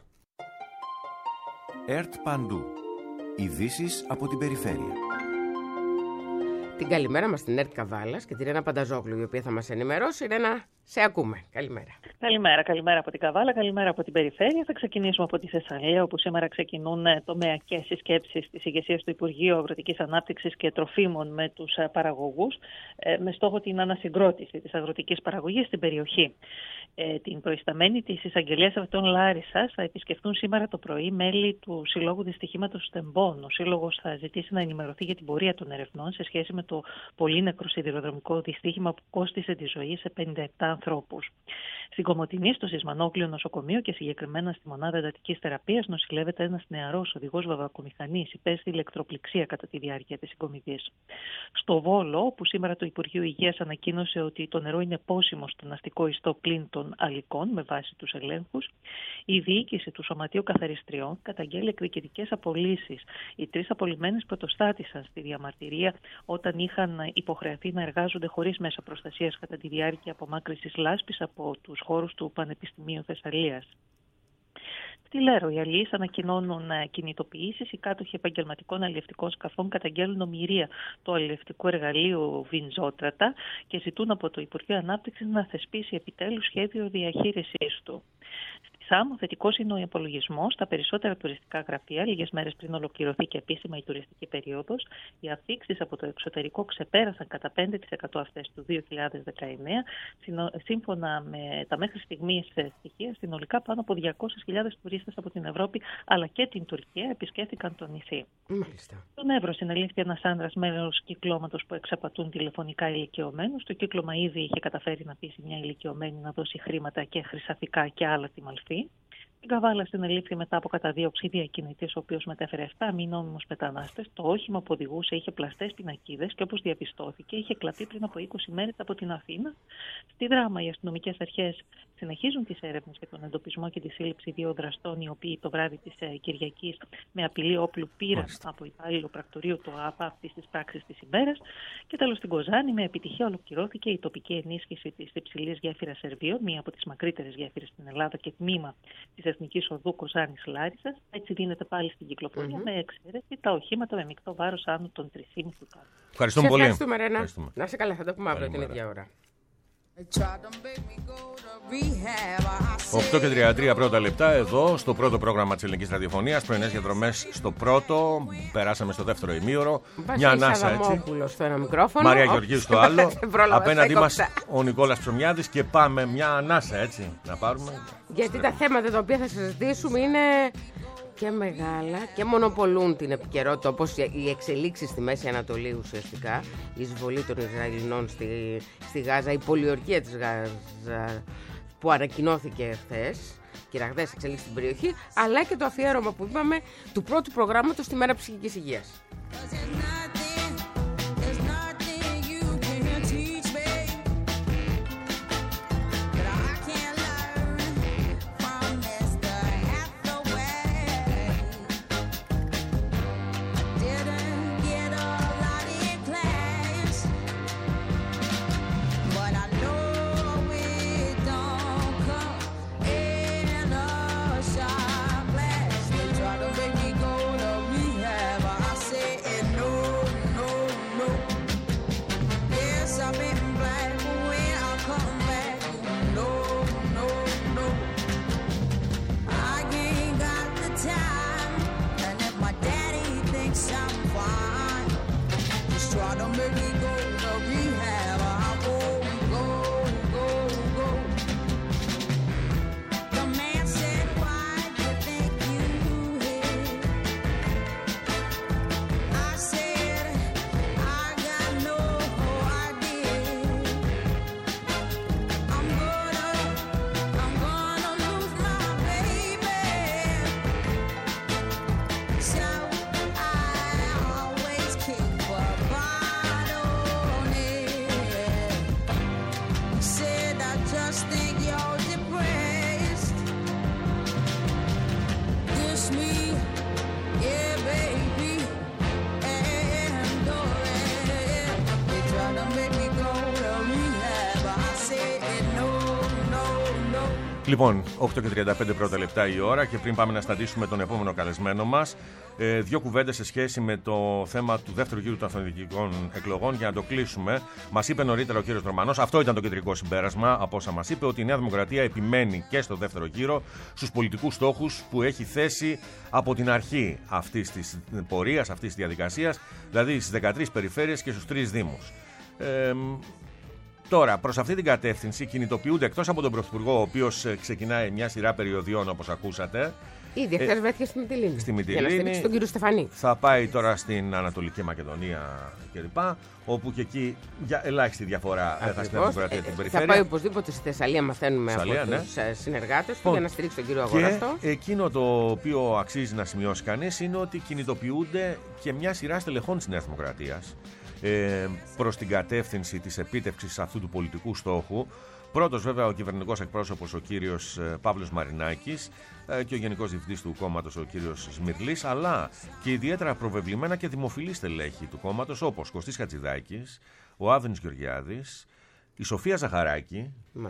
ΕΡΤ Παντού. Ειδήσεις από την περιφέρεια. Την καλημέρα μας στην ΕΡΤ Καβάλας και τη Ρένα Πανταζόγλου, η οποία θα μας ενημερώσει. Ρένα, σε ακούμε. Καλημέρα. Καλημέρα, καλημέρα από την Καβάλα, καλημέρα από την περιφέρεια. Θα ξεκινήσουμε από τη Θεσσαλία, όπου σήμερα ξεκινούν τομεακές συσκέψεις της ηγεσίας του Υπουργείου Αγροτικής Ανάπτυξης και Τροφίμων με τους παραγωγούς, με στόχο την ανασυγκρότηση της αγροτικής παραγωγής στην περιοχή. Ε, την προϊσταμένη της Εισαγγελίας Αυτών Λάρισσας θα επισκεφτούν σήμερα το πρωί μέλη του Συλλόγου Δυστυχήματος Στεμπών. Ο Σύλλογος θα ζητήσει να ενημερωθεί για την πορεία των ερευνών σε σχέση με το πολύνεκρο σιδηροδρομικό δυστύχημα που κόστισε τη ζωή σε πενήντα επτά ανθρώπους. Στην Κομοτηνή, στο Σισμανόκλειο νοσοκομείο και συγκεκριμένα στη μονάδα εντατικής θεραπείας, νοσηλεύεται ένας νεαρός οδηγός βαβακομηχανής. Υπέστη ηλεκτροπληξία κατά τη διάρκεια της συγκομιδής. Στο Βόλο, όπου σήμερα το Υπουργείο Υγείας ανακοίνωσε ότι το νερό είναι πόσιμο στον αστικό ιστό πλην των αλικών με βάση τους ελέγχους, η διοίκηση του Σωματείου Καθαριστριών καταγγέλει εκδικητικές απολύσεις. Οι τρεις απολυμμένες πρωτοστάτησαν στη διαμαρτυρία όταν είχαν υποχρεωθεί να εργάζονται χωρίς μέσα προστασίας κατά τη διάρκεια απομάκρυσης λάσπης από τους χώρους του Πανεπιστημίου Θεσσαλίας. Στη Λέρο, οι αλληλείς ανακοινώνουν κινητοποιήσεις. Οι κάτοχοι επαγγελματικών αλληλευτικών σκαφών καταγγέλνουν ομοιρία του αλληλευτικού εργαλείου Βινζότρατα και ζητούν από το Υπουργείο Ανάπτυξης να θεσπίσει επιτέλους σχέδιο διαχείρισης του. Στη Σάμο, θετικός είναι ο υπολογισμός στα περισσότερα τουριστικά γραφεία. Λίγες μέρες πριν ολοκληρωθεί και επίσημα η τουριστική περίοδος, οι αφήξεις από το εξωτερικό ξεπέρασαν κατά πέντε τοις εκατό αυτές του δύο χιλιάδες δεκαεννέα. Σύμφωνα με τα μέχρι στιγμής στοιχεία, συνολικά πάνω από διακόσιες χιλιάδες τουρίστες από την Ευρώπη αλλά και την Τουρκία επισκέφθηκαν το νησί. Μάλιστα. Στον Εύρο συνελήφθη ένας άνδρας μέλος κυκλώματος που εξαπατούν τηλεφωνικά ηλικιωμένους. Το κύκλωμα ήδη είχε καταφέρει να πείσει μια ηλικιωμένη να δώσει χρήματα και χρυσαφικά και άλλα στη μαλφή. Στην Καβάλα συνελήφθη μετά από καταδίωξη διακινητής, ο οποίος μετέφερε επτά μη νόμιμους μετανάστες. Το όχημα που οδηγούσε είχε πλαστές πινακίδες και, όπως διαπιστώθηκε, είχε κλαπεί πριν από είκοσι μέρες από την Αθήνα. Στη Δράμα, οι αστυνομικές αρχές συνεχίζουν τις έρευνες για τον εντοπισμό και τη σύλληψη δύο δραστών, οι οποίοι το βράδυ της Κυριακής με απειλή όπλου πήραν από υπάλληλο πρακτορείου του ΑΠΑ αυτής της πράξης της ημέρας. Και τέλος, στην Κοζάνη, με επιτυχία ολοκληρώθηκε η τοπική ενίσχυση της υψηλής γέφυρας Σερβίων, μία από τις μακρύτερες γέφυρες στην Ελλάδα και τμήμα της Εθνικής Οδού Κοζάνης Λάρισσας. Έτσι δίνεται πάλι στην κυκλοφορία, mm-hmm. με εξαίρεση τα οχήματα με μεικτό βάρος άνω των τρία κόμμα πέντε τόνων. Ευχαριστούμε πολύ. Ευχαριστούμε, Ρένα. Να σε καλά, θα το πούμε αύριο την ίδια ώρα. οκτώ και τριάντα τρία πρώτα λεπτά εδώ στο πρώτο πρόγραμμα της Ελληνικής Ραδιοφωνίας. Πρωινές διαδρομές στο πρώτο. Περάσαμε στο δεύτερο ημίωρο. Μια ανάσα έτσι. Στο ένα μικρόφωνο. Μαρία Γεωργίου στο άλλο. Απέναντί μας ο Νικόλας Ψωμιάδης. Και πάμε μια ανάσα έτσι να πάρουμε. Γιατί τα θέματα τα οποία θα συζητήσουμε είναι και μεγάλα και μονοπολούν την επικαιρότητα, όπως οι εξελίξεις στη Μέση Ανατολή ουσιαστικά, η εισβολή των Ισραηλινών στη, στη Γάζα, η πολιορκία της Γάζα που ανακοινώθηκε χθες και ραγδαίες εξελίξεις στην περιοχή, αλλά και το αφιέρωμα που είπαμε του πρώτου προγράμματος στη Μέρα Ψυχικής Υγείας. Λοιπόν, οκτώ και τριάντα πέντε πρώτα λεπτά η ώρα και πριν πάμε να στατήσουμε τον επόμενο καλεσμένο μας, ε, δύο κουβέντες σε σχέση με το θέμα του δεύτερου γύρου των αυτοδιοικητικών εκλογών για να το κλείσουμε. Μας είπε νωρίτερα ο κύριος Ρωμανός, αυτό ήταν το κεντρικό συμπέρασμα από όσα μας είπε, ότι η Νέα Δημοκρατία επιμένει και στο δεύτερο γύρο στους πολιτικούς στόχους που έχει θέσει από την αρχή αυτής της πορείας, αυτής της διαδικασίας, δηλαδή στις δεκατρείς περιφέρειες και στους τρεις δήμους. Ε, Τώρα, προς αυτή την κατεύθυνση κινητοποιούνται, εκτός από τον Πρωθυπουργό, ο οποίος ξεκινάει μια σειρά περιοδιών, όπως ακούσατε. Ήδη χθες βρέθηκε στη Μυτιλήνη. Στη Μυτιλήνη. Για να στηρίξει τον κύριο Στεφανή. Θα πάει τώρα στην Ανατολική Μακεδονία κλπ. Όπου και εκεί για ελάχιστη διαφορά θα στην Δημοκρατία την περιφέρεια. Θα πάει οπωσδήποτε στη Θεσσαλία, μαθαίνουμε Θεσσαλία, από ναι. τους συνεργάτες του, για να στηρίξει τον κύριο Αγοραστό. Και εκείνο το οποίο αξίζει να σημειώσει κανείς είναι ότι κινητοποιούνται και μια σειρά στελεχών της Νέας Δημοκρατίας Ε, προς την κατεύθυνση της επίτευξης αυτού του πολιτικού στόχου. Πρώτος βέβαια ο κυβερνητικός εκπρόσωπος ο κύριος ε, Παύλος Μαρινάκης ε, και ο γενικός διευθυντής του κόμματος ο κύριος Σμυρλής, αλλά και ιδιαίτερα προβεβλημένα και δημοφιλή στελέχη του κόμματος όπως Κωστής Χατζηδάκης, ο Άδωνης Γεωργιάδης, η Σοφία Ζαχαράκη,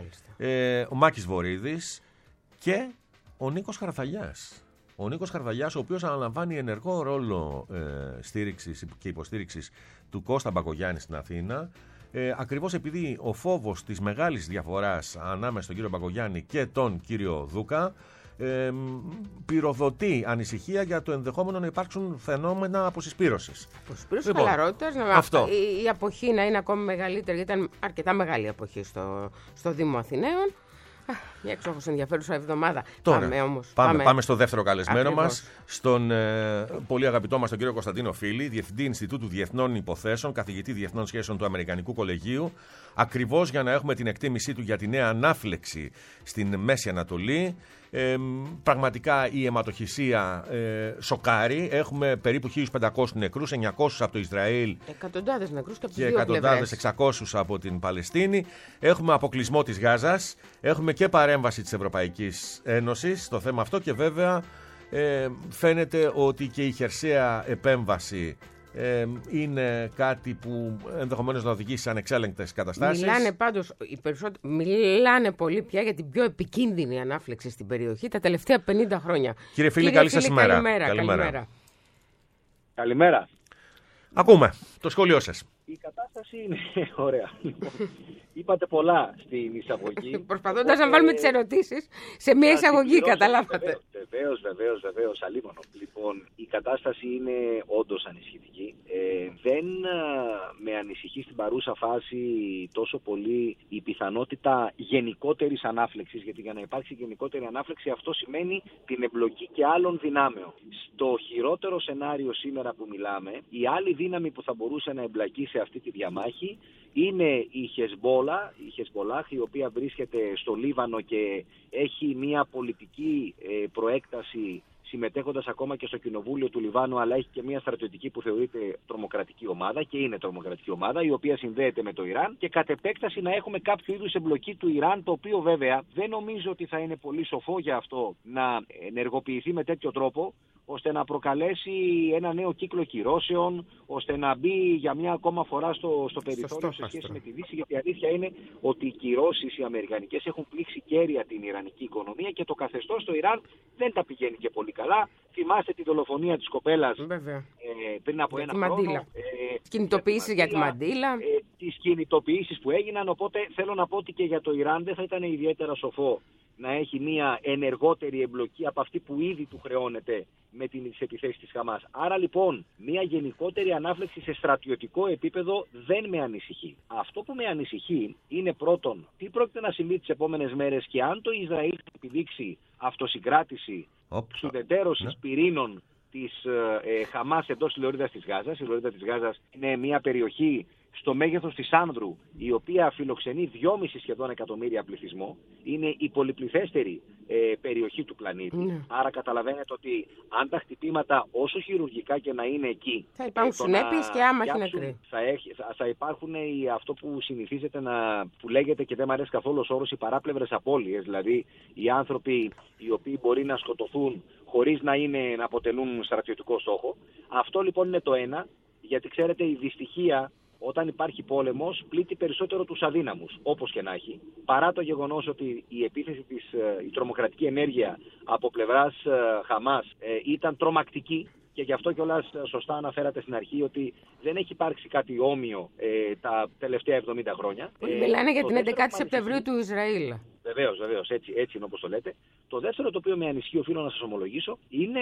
ε, ο Μάκης Βορίδης και ο Νίκος Χαρδαλιάς. Ο Νίκος Χαρδαλιάς, ο οποίος αναλαμβάνει ενεργό ρόλο ε, στήριξης και υποστήριξης του Κώστα Μπακογιάννη στην Αθήνα, ε, ακριβώς επειδή ο φόβος της μεγάλης διαφοράς ανάμεσα στον κύριο Μπακογιάννη και τον κύριο Δούκα ε, πυροδοτεί ανησυχία για το ενδεχόμενο να υπάρξουν φαινόμενα αποσυσπήρωσης. Αποσυσπήρωσης, λοιπόν, χαλαρότητας, αυτό. Η, η αποχή να είναι ακόμη μεγαλύτερη, γιατί ήταν αρκετά μεγάλη αποχή στο, στο Δήμο Αθηναίων. Μια εξόχως ενδιαφέρουσα εβδομάδα. Τώρα, πάμε, όμως, πάμε, πάμε. πάμε στο δεύτερο καλεσμένο Ακριβώς. μας, στον ε, πολύ αγαπητό μας τον κύριο Κωνσταντίνο Φίλη, Διευθυντή Ινστιτούτου Διεθνών Υποθέσεων, καθηγητή Διεθνών Σχέσεων του Αμερικανικού Κολεγίου, ακριβώς για να έχουμε την εκτίμησή του για τη νέα ανάφλεξη στην Μέση Ανατολή. Ε, πραγματικά η αιματοχυσία ε, σοκάρει. Έχουμε περίπου χίλιους πεντακόσιους νεκρούς, εννιακόσιους από το Ισραήλ εκατοντάδες νεκρούς και από τις και δύο εκατοντάδες εξακόσιους από την Παλαιστίνη. Έχουμε αποκλεισμό της Γάζας. Έχουμε και παρέμβαση της Ευρωπαϊκής Ένωσης στο θέμα αυτό και βέβαια ε, φαίνεται ότι και η χερσαία επέμβαση ε, είναι κάτι που ενδεχομένως να οδηγήσει σε ανεξέλεγκτες καταστάσεις. Μιλάνε πάντως οι περισσότεροι, μιλάνε πολύ πια για την πιο επικίνδυνη ανάφλεξη στην περιοχή τα τελευταία πενήντα χρόνια. Κύριε φίλε, καλή σας ημέρα. Καλημέρα. Καλημέρα. Καλημέρα. Καλημέρα. Ακούμε το σχόλιο σας. Η κατάσταση είναι ωραία. Είπατε πολλά στην εισαγωγή. Προσπαθώντας οπότε... να βάλουμε τις ερωτήσεις σε μια εισαγωγή, καταλάβατε. Βεβαίως, βεβαίως, βεβαίως, αλίμονο. Λοιπόν, η κατάσταση είναι όντως ανησυχητική. Ε, δεν με ανησυχεί στην παρούσα φάση τόσο πολύ η πιθανότητα γενικότερης ανάφλεξης, γιατί για να υπάρξει γενικότερη ανάφλεξη αυτό σημαίνει την εμπλοκή και άλλων δυνάμεων. Στο χειρότερο σενάριο σήμερα που μιλάμε, η άλλη δύναμη που θα μπορούσε να εμπλακεί σε αυτή τη διαμάχη είναι η Χεσμπόλα, η Χεσμπολάχ, η οποία βρίσκεται στο Λίβανο και έχει μια πολιτική ε, προέκταση συμμετέχοντας ακόμα και στο κοινοβούλιο του Λιβάνου, αλλά έχει και μια στρατιωτική που θεωρείται τρομοκρατική ομάδα και είναι τρομοκρατική ομάδα, η οποία συνδέεται με το Ιράν και κατ' επέκταση να έχουμε κάποιο είδους εμπλοκή του Ιράν, το οποίο βέβαια δεν νομίζω ότι θα είναι πολύ σοφό για αυτό να ενεργοποιηθεί με τέτοιο τρόπο, ώστε να προκαλέσει ένα νέο κύκλο κυρώσεων, ώστε να μπει για μια ακόμα φορά στο, στο περιθώριο σε σχέση με τη Δύση, γιατί η αλήθεια είναι ότι οι κυρώσεις οι αμερικανικές έχουν πλήξει κέρια την ιρανική οικονομία και το καθεστώς στο Ιράν δεν τα πηγαίνει και πολύ καλά. Θυμάστε τη δολοφονία της κοπέλας ε, πριν από για ένα χρόνο. Ε, τις κινητοποιήσεις για τη Μαντίλα. Ε, τις κινητοποιήσεις που έγιναν, οπότε θέλω να πω ότι και για το Ιράν δεν θα ήταν ιδιαίτερα σοφό να έχει μια ενεργότερη εμπλοκή από αυτή που ήδη του χρεώνεται με τις επιθέσεις της Χαμάς. Άρα λοιπόν μια γενικότερη ανάφλεξη σε στρατιωτικό επίπεδο δεν με ανησυχεί. Αυτό που με ανησυχεί είναι πρώτον τι πρόκειται να συμβεί τις επόμενες μέρες και αν το Ισραήλ επιδείξει αυτοσυγκράτηση ξουδετέρωσης ναι. πυρήνων της ε, Χαμάς εντός της λωρίδας της Γάζας. Η λωρίδα της Γάζας είναι μια περιοχή στο μέγεθος της Άνδρου, η οποία φιλοξενεί δυόμισι σχεδόν εκατομμύρια πληθυσμό. Είναι η πολυπληθέστερη ε, περιοχή του πλανήτη. Mm. Άρα καταλαβαίνετε ότι αν τα χτυπήματα όσο χειρουργικά και να είναι εκεί, θα υπάρχουν συνέπειες και άμαχοι νεκροί. Θα, θα, θα υπάρχουν οι, αυτό που συνηθίζεται να που λέγεται και δεν μου αρέσει καθόλου ως όρος, οι παράπλευρες απώλειες. Δηλαδή οι άνθρωποι οι οποίοι μπορεί να σκοτωθούν χωρίς να, είναι, να αποτελούν στρατιωτικό στόχο. Αυτό λοιπόν είναι το ένα, γιατί ξέρετε η δυστυχία όταν υπάρχει πόλεμος πλήττει περισσότερο τους αδύναμους, όπως και να έχει. Παρά το γεγονός ότι η επίθεση της, η τρομοκρατική ενέργεια από πλευράς Χαμάς ήταν τρομακτική και γι' αυτό κιόλας σωστά αναφέρατε στην αρχή ότι δεν έχει υπάρξει κάτι όμοιο ε, τα τελευταία εβδομήντα χρόνια. Ε, Μιλάνε για την έντεκα Σεπτεμβρίου του Ισραήλ. Βεβαίως, βεβαίως, έτσι, έτσι είναι όπως το λέτε. Το δεύτερο το οποίο με ανησυχεί, οφείλω να σας ομολογήσω, είναι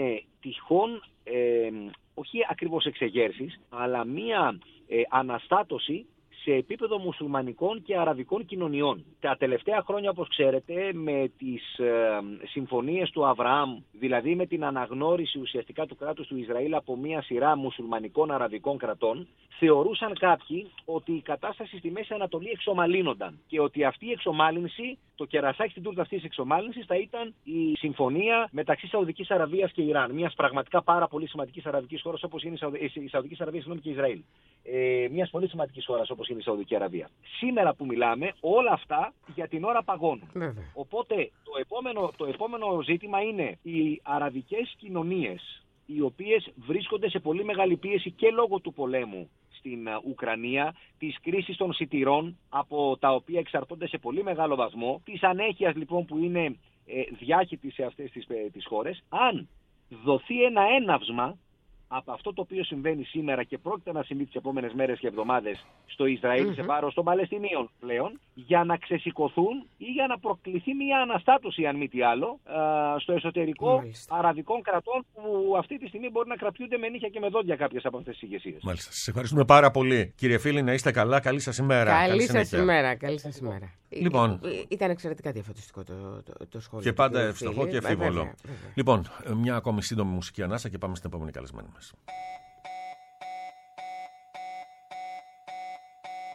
τυχόν, ε, όχι ακριβώς εξεγέρσεις, αλλά μία ε, αναστάτωση σε επίπεδο μουσουλμανικών και αραβικών κοινωνιών. Τα τελευταία χρόνια, όπως ξέρετε, με τις ε, συμφωνίες του Αβραάμ, δηλαδή με την αναγνώριση ουσιαστικά του κράτους του Ισραήλ από μια σειρά μουσουλμανικών αραβικών κρατών, θεωρούσαν κάποιοι ότι η κατάσταση στη Μέση Ανατολή εξομαλύνονταν και ότι αυτή η εξομάλυνση, το κερασάκι στην τούρτα αυτής της εξομάλυνσης θα ήταν η συμφωνία μεταξύ Σαουδικής Αραβίας και Ιράν, μιας πραγματικά πάρα πολύ σημαντικής αραβικής χώρας όπως είναι η Σαουδική Αραβία και Ισραήλ. Ε, μιας πολύ σημαντικής χώρας όπως είναι η Σαουδική Αραβία. Σήμερα που μιλάμε, όλα αυτά για την ώρα παγώνουν. Βέβαια. Οπότε το επόμενο, το επόμενο ζήτημα είναι οι αραβικές κοινωνίες, οι οποίες βρίσκονται σε πολύ μεγάλη πίεση και λόγω του πολέμου στην Ουκρανία, της κρίσης των σιτηρών, από τα οποία εξαρτώνται σε πολύ μεγάλο βαθμό, της ανέχειας λοιπόν που είναι ε, διάχυτη σε αυτές τις, ε, τις χώρες. Αν δοθεί ένα έναυσμα από αυτό το οποίο συμβαίνει σήμερα και πρόκειται να συμβεί τις επόμενες μέρες και εβδομάδες στο Ισραήλ, mm-hmm. σε βάρος των Παλαιστινίων πλέον, για να ξεσηκωθούν ή για να προκληθεί μια αναστάτωση, αν μη τι άλλο, α, στο εσωτερικό Μάλιστα. αραβικών κρατών που αυτή τη στιγμή μπορεί να κρατιούνται με νύχια και με δόντια κάποιες από αυτές τις ηγεσίες. Μάλιστα. Σας ευχαριστούμε πάρα πολύ. Κύριε φίλοι, να είστε καλά. Καλή σας ημέρα. Καλή σας ημέρα. Καλή σας ημέρα. Λοιπόν, ήταν εξαιρετικά διαφωτιστικό το, το, το σχόλιο. Και πάντα ευστοχό και εφήβολο. Λοιπόν, μια ακόμη σύντομη μουσική ανάσα και πάμε στην επόμενη καλεσμένη μας.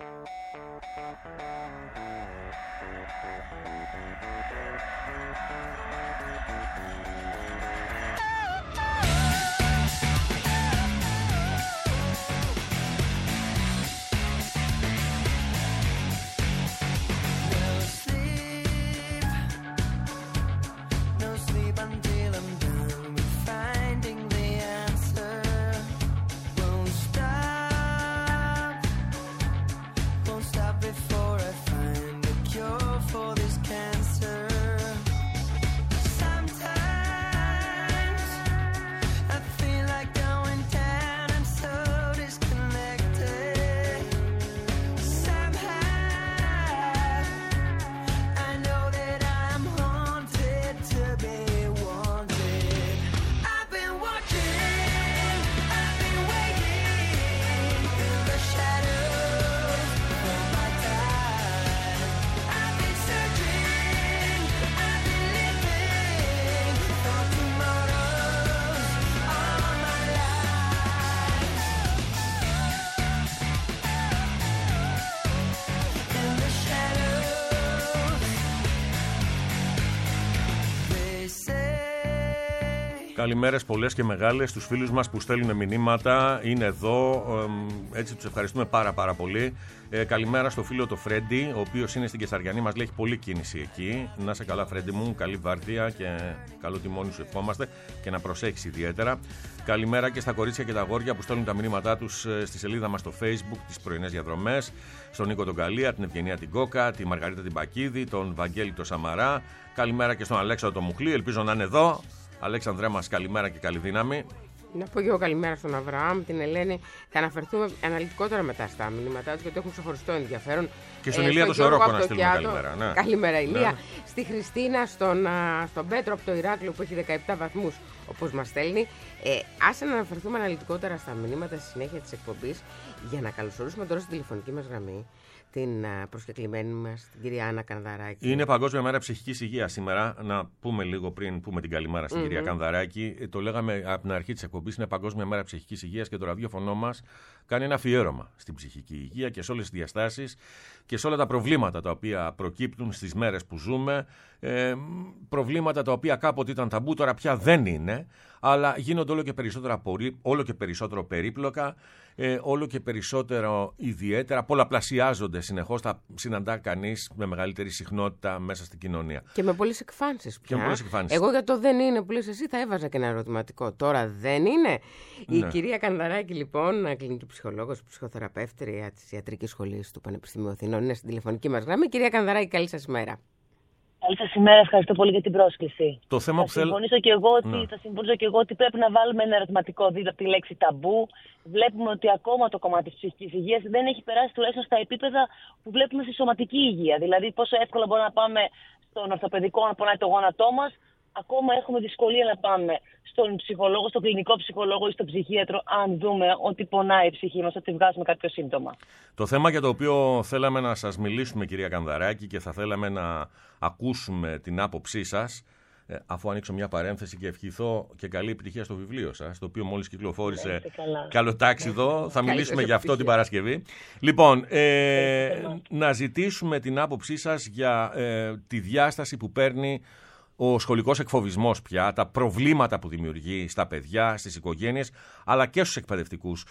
Καλημέρες πολλές και μεγάλες στους φίλους μας που στέλνουν μηνύματα. Είναι εδώ, έτσι τους ευχαριστούμε πάρα πάρα πολύ. Ε, καλημέρα στο φίλο το Φρέντι, ο οποίος είναι στην Κεσαριανή, μας λέει έχει πολλή κίνηση εκεί. Να σε καλά Φρέντι μου, καλή βάρδια και καλό τιμόνι σου ευχόμαστε και να προσέχεις ιδιαίτερα. Καλημέρα και στα κορίτσια και τα αγόρια που στέλνουν τα μηνύματά τους στη σελίδα μας στο Facebook, τις πρωινές διαδρομές, στον Νίκο τον Καλία, την Ευγενία την Κόκα, τη Μαργαρίτα την Πακίδη, τον Βαγγέλη τον Σαμαρά. Καλημέρα και στον Αλέξανδρο τον Μουχλή, ελπίζω να είναι εδώ. Αλέξανδρέ μας, καλημέρα και καλή δύναμη. Να πω και εγώ καλημέρα στον Αβραάμ, την Ελένη. Θα αναφερθούμε αναλυτικότερα μετά στα μηνύματά του γιατί έχουν ξεχωριστό ενδιαφέρον. Και στον ε, Ηλία τον Σορόκο να στείλουμε καλημέρα. Ναι. Καλημέρα, Ηλία. Ναι. Στη Χριστίνα, στον, στον Πέτρο από το Ηράκλειο που έχει δεκαεπτά βαθμούς, όπως μας στέλνει. Ε, άσε να αναφερθούμε αναλυτικότερα στα μηνύματα στη συνέχεια της εκπομπής για να καλωσορίσουμε τώρα στην τηλεφωνική μας γραμμή την προσκεκλημένη μας, την κυρία Άννα Κανδαράκη. Είναι Παγκόσμια Μέρα Ψυχικής Υγείας σήμερα. Να πούμε λίγο πριν πούμε την καλημέρα στην mm-hmm. κυρία Κανδαράκη. Το λέγαμε από την αρχή της εκπομπής, είναι Παγκόσμια Μέρα Ψυχικής Υγείας και το ραδιόφωνο μας κάνει ένα αφιέρωμα στην ψυχική υγεία και σε όλες τις διαστάσεις και σε όλα τα προβλήματα τα οποία προκύπτουν στις μέρες που ζούμε. Ε, προβλήματα τα οποία κάποτε ήταν ταμπού, τώρα πια δεν είναι, αλλά γίνονται όλο και περισσότερο, όλο και περισσότερο περίπλοκα, ε, όλο και περισσότερο ιδιαίτερα, πολλαπλασιάζονται συνεχώς, τα συναντά κανείς με μεγαλύτερη συχνότητα μέσα στην κοινωνία. Και με πολλές εκφάνσεις πια. Και με πολλές εκφάνσεις. Εγώ για το δεν είναι που λες εσύ θα έβαζα και ένα ερωτηματικό. Τώρα δεν είναι. Ναι. Η κυρία Κανδαράκη λοιπόν, κλινική ψυχολόγος, ψυχοθεραπεύτρια της Ιατρικής Σχολής του Πανεπιστημίου Αθηνών, είναι στην τηλεφωνική μας γραμμή. Κυρία Κανδαράκη, καλή σας ημέρα. Καλή σας ημέρα, ευχαριστώ πολύ για την πρόσκληση. Το θέμα θα, που θέλ... συμφωνήσω και εγώ ότι, ναι. θα συμφωνήσω και εγώ ότι πρέπει να βάλουμε ένα ερωτηματικό δίπλα από τη λέξη ταμπού. Βλέπουμε ότι ακόμα το κομμάτι της ψυχικής υγείας δεν έχει περάσει τουλάχιστον στα επίπεδα που βλέπουμε στη σωματική υγεία. Δηλαδή, πόσο εύκολα μπορούμε να πάμε στον ορθοπαιδικό να πονάει το γόνατό μας, ακόμα έχουμε δυσκολία να πάμε στον ψυχολόγο, στον κλινικό ψυχολόγο ή στον ψυχίατρο, αν δούμε ότι πονάει η ψυχή μας, ότι βγάζουμε κάποιο σύμπτωμα. Το θέμα για το οποίο θέλαμε να σας μιλήσουμε, κυρία Κανδαράκη, και θα θέλαμε να ακούσουμε την άποψή σας, αφού ανοίξω μια παρένθεση και ευχηθώ και καλή επιτυχία στο βιβλίο σας, το οποίο μόλις κυκλοφόρησε καλοτάξιδο, θα μιλήσουμε για αυτό την Παρασκευή. Λοιπόν, ε, να ζητήσουμε την άποψή σας για ε, τη διάσταση που παίρνει ο σχολικός εκφοβισμός πια, τα προβλήματα που δημιουργεί στα παιδιά, στις οικογένειες, αλλά και στους εκπαιδευτικούς.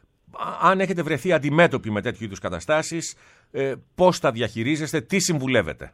Αν έχετε βρεθεί αντιμέτωποι με τέτοιου είδους καταστάσεις, ε, πώς τα διαχειρίζεστε, τι συμβουλεύετε?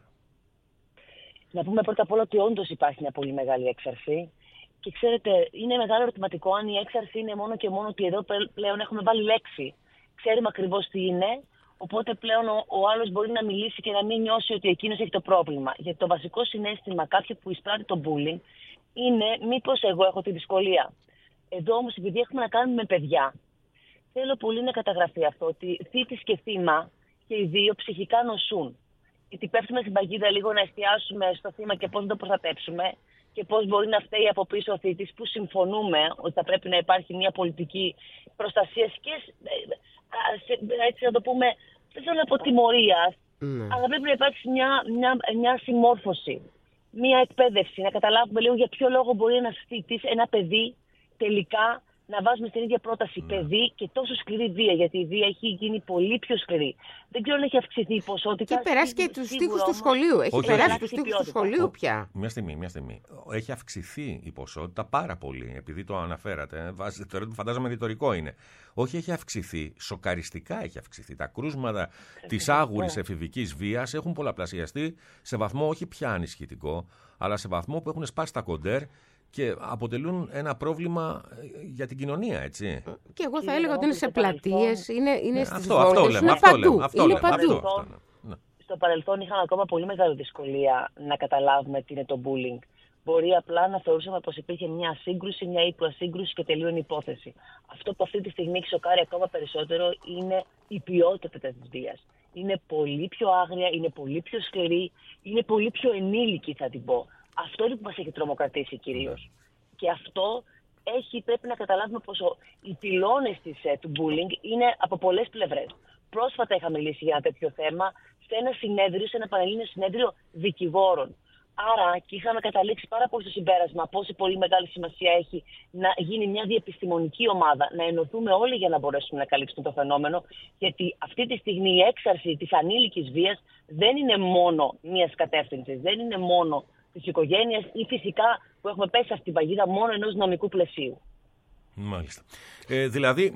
Να πούμε πρώτα απ' όλα ότι όντως υπάρχει μια πολύ μεγάλη έξαρση. Και ξέρετε, είναι μεγάλο ερωτηματικό αν η έξαρση είναι μόνο και μόνο ότι εδώ πλέον έχουμε βάλει λέξη. Ξέρουμε ακριβώς τι είναι. Οπότε πλέον ο, ο άλλος μπορεί να μιλήσει και να μην νιώσει ότι εκείνος έχει το πρόβλημα. Γιατί το βασικό συναίσθημα κάποιου που εισπράττει το bullying είναι μήπως εγώ έχω τη δυσκολία. Εδώ όμως, επειδή έχουμε να κάνουμε με παιδιά, θέλω πολύ να καταγραφεί αυτό ότι θήτης και θύμα και οι δύο ψυχικά νοσούν. Γιατί πέφτουμε στην παγίδα λίγο να εστιάσουμε στο θύμα και πώς να το προστατέψουμε και πώς μπορεί να φταίει από πίσω ο θήτης, που συμφωνούμε ότι θα πρέπει να υπάρχει μια πολιτική προστασία και έτσι να το πούμε. Δεν θέλω να πω τιμωρίας, mm. αλλά πρέπει να υπάρξει μια, μια, μια συμμόρφωση, μια εκπαίδευση, να καταλάβουμε λίγο για ποιο λόγο μπορεί ένας θήτης, ένα παιδί, τελικά να βάζουμε στην ίδια πρόταση ναι. παιδί και τόσο σκληρή βία, γιατί η βία έχει γίνει πολύ πιο σκληρή. Δεν ξέρω αν έχει αυξηθεί η ποσότητα. Έχει περάσει και τους τοίχους του σχολείου. Έχει όχι, περάσει τους τοίχους του σχολείου πια. Μια στιγμή, μια στιγμή. Έχει αυξηθεί η ποσότητα πάρα πολύ, επειδή το αναφέρατε. Βάζετε, φαντάζομαι ρητορικό είναι. Όχι, έχει αυξηθεί. Σοκαριστικά έχει αυξηθεί. Τα κρούσματα της άγουρης εφηβικής βίας έχουν πολλαπλασιαστεί σε βαθμό όχι πια ανισχυτικό, αλλά σε βαθμό που έχουν σπάσει τα κοντέρ και αποτελούν ένα πρόβλημα για την κοινωνία, έτσι. Και εγώ θα έλεγα ότι είναι σε πλατείες, είναι, είναι ναι, στις αυτό, βόλτες, είναι αυτό παντού. Λέμε, αυτό είναι λέμε, παντού. Αυτό, αυτό, ναι. Στο παρελθόν είχαμε ακόμα πολύ μεγάλη δυσκολία να καταλάβουμε τι είναι το bullying. Μπορεί απλά να θεωρούσαμε πως υπήρχε μια σύγκρουση, μια ύπου ασύγκρουση και τελείωνε η υπόθεση. Αυτό που αυτή τη στιγμή έχει σοκάρει ακόμα περισσότερο είναι η ποιότητα της βίας. Είναι πολύ πιο άγρια, είναι πολύ πιο σκληρή, είναι πολύ πιο ενήλικη, θα την πω. Αυτό είναι που μας έχει τρομοκρατήσει κυρίως. Και αυτό έχει, πρέπει να καταλάβουμε πως ο, οι πυλώνες της, ε, του bullying είναι από πολλές πλευρές. Πρόσφατα είχα μιλήσει για ένα τέτοιο θέμα σε ένα συνέδριο, σε ένα πανελλήνιο συνέδριο δικηγόρων. Άρα και είχαμε καταλήξει πάρα πολύ στο συμπέρασμα πόση πολύ μεγάλη σημασία έχει να γίνει μια διεπιστημονική ομάδα, να ενωθούμε όλοι για να μπορέσουμε να καλύψουμε το φαινόμενο, γιατί αυτή τη στιγμή η έξαρση της ανήλικης βίας δεν είναι μόνο μιας κατεύθυνσης, δεν είναι μόνο της οικογένειας ή φυσικά που έχουμε πέσει αυτή την παγίδα μόνο ενός νομικού πλαισίου. Μάλιστα. Ε, δηλαδή,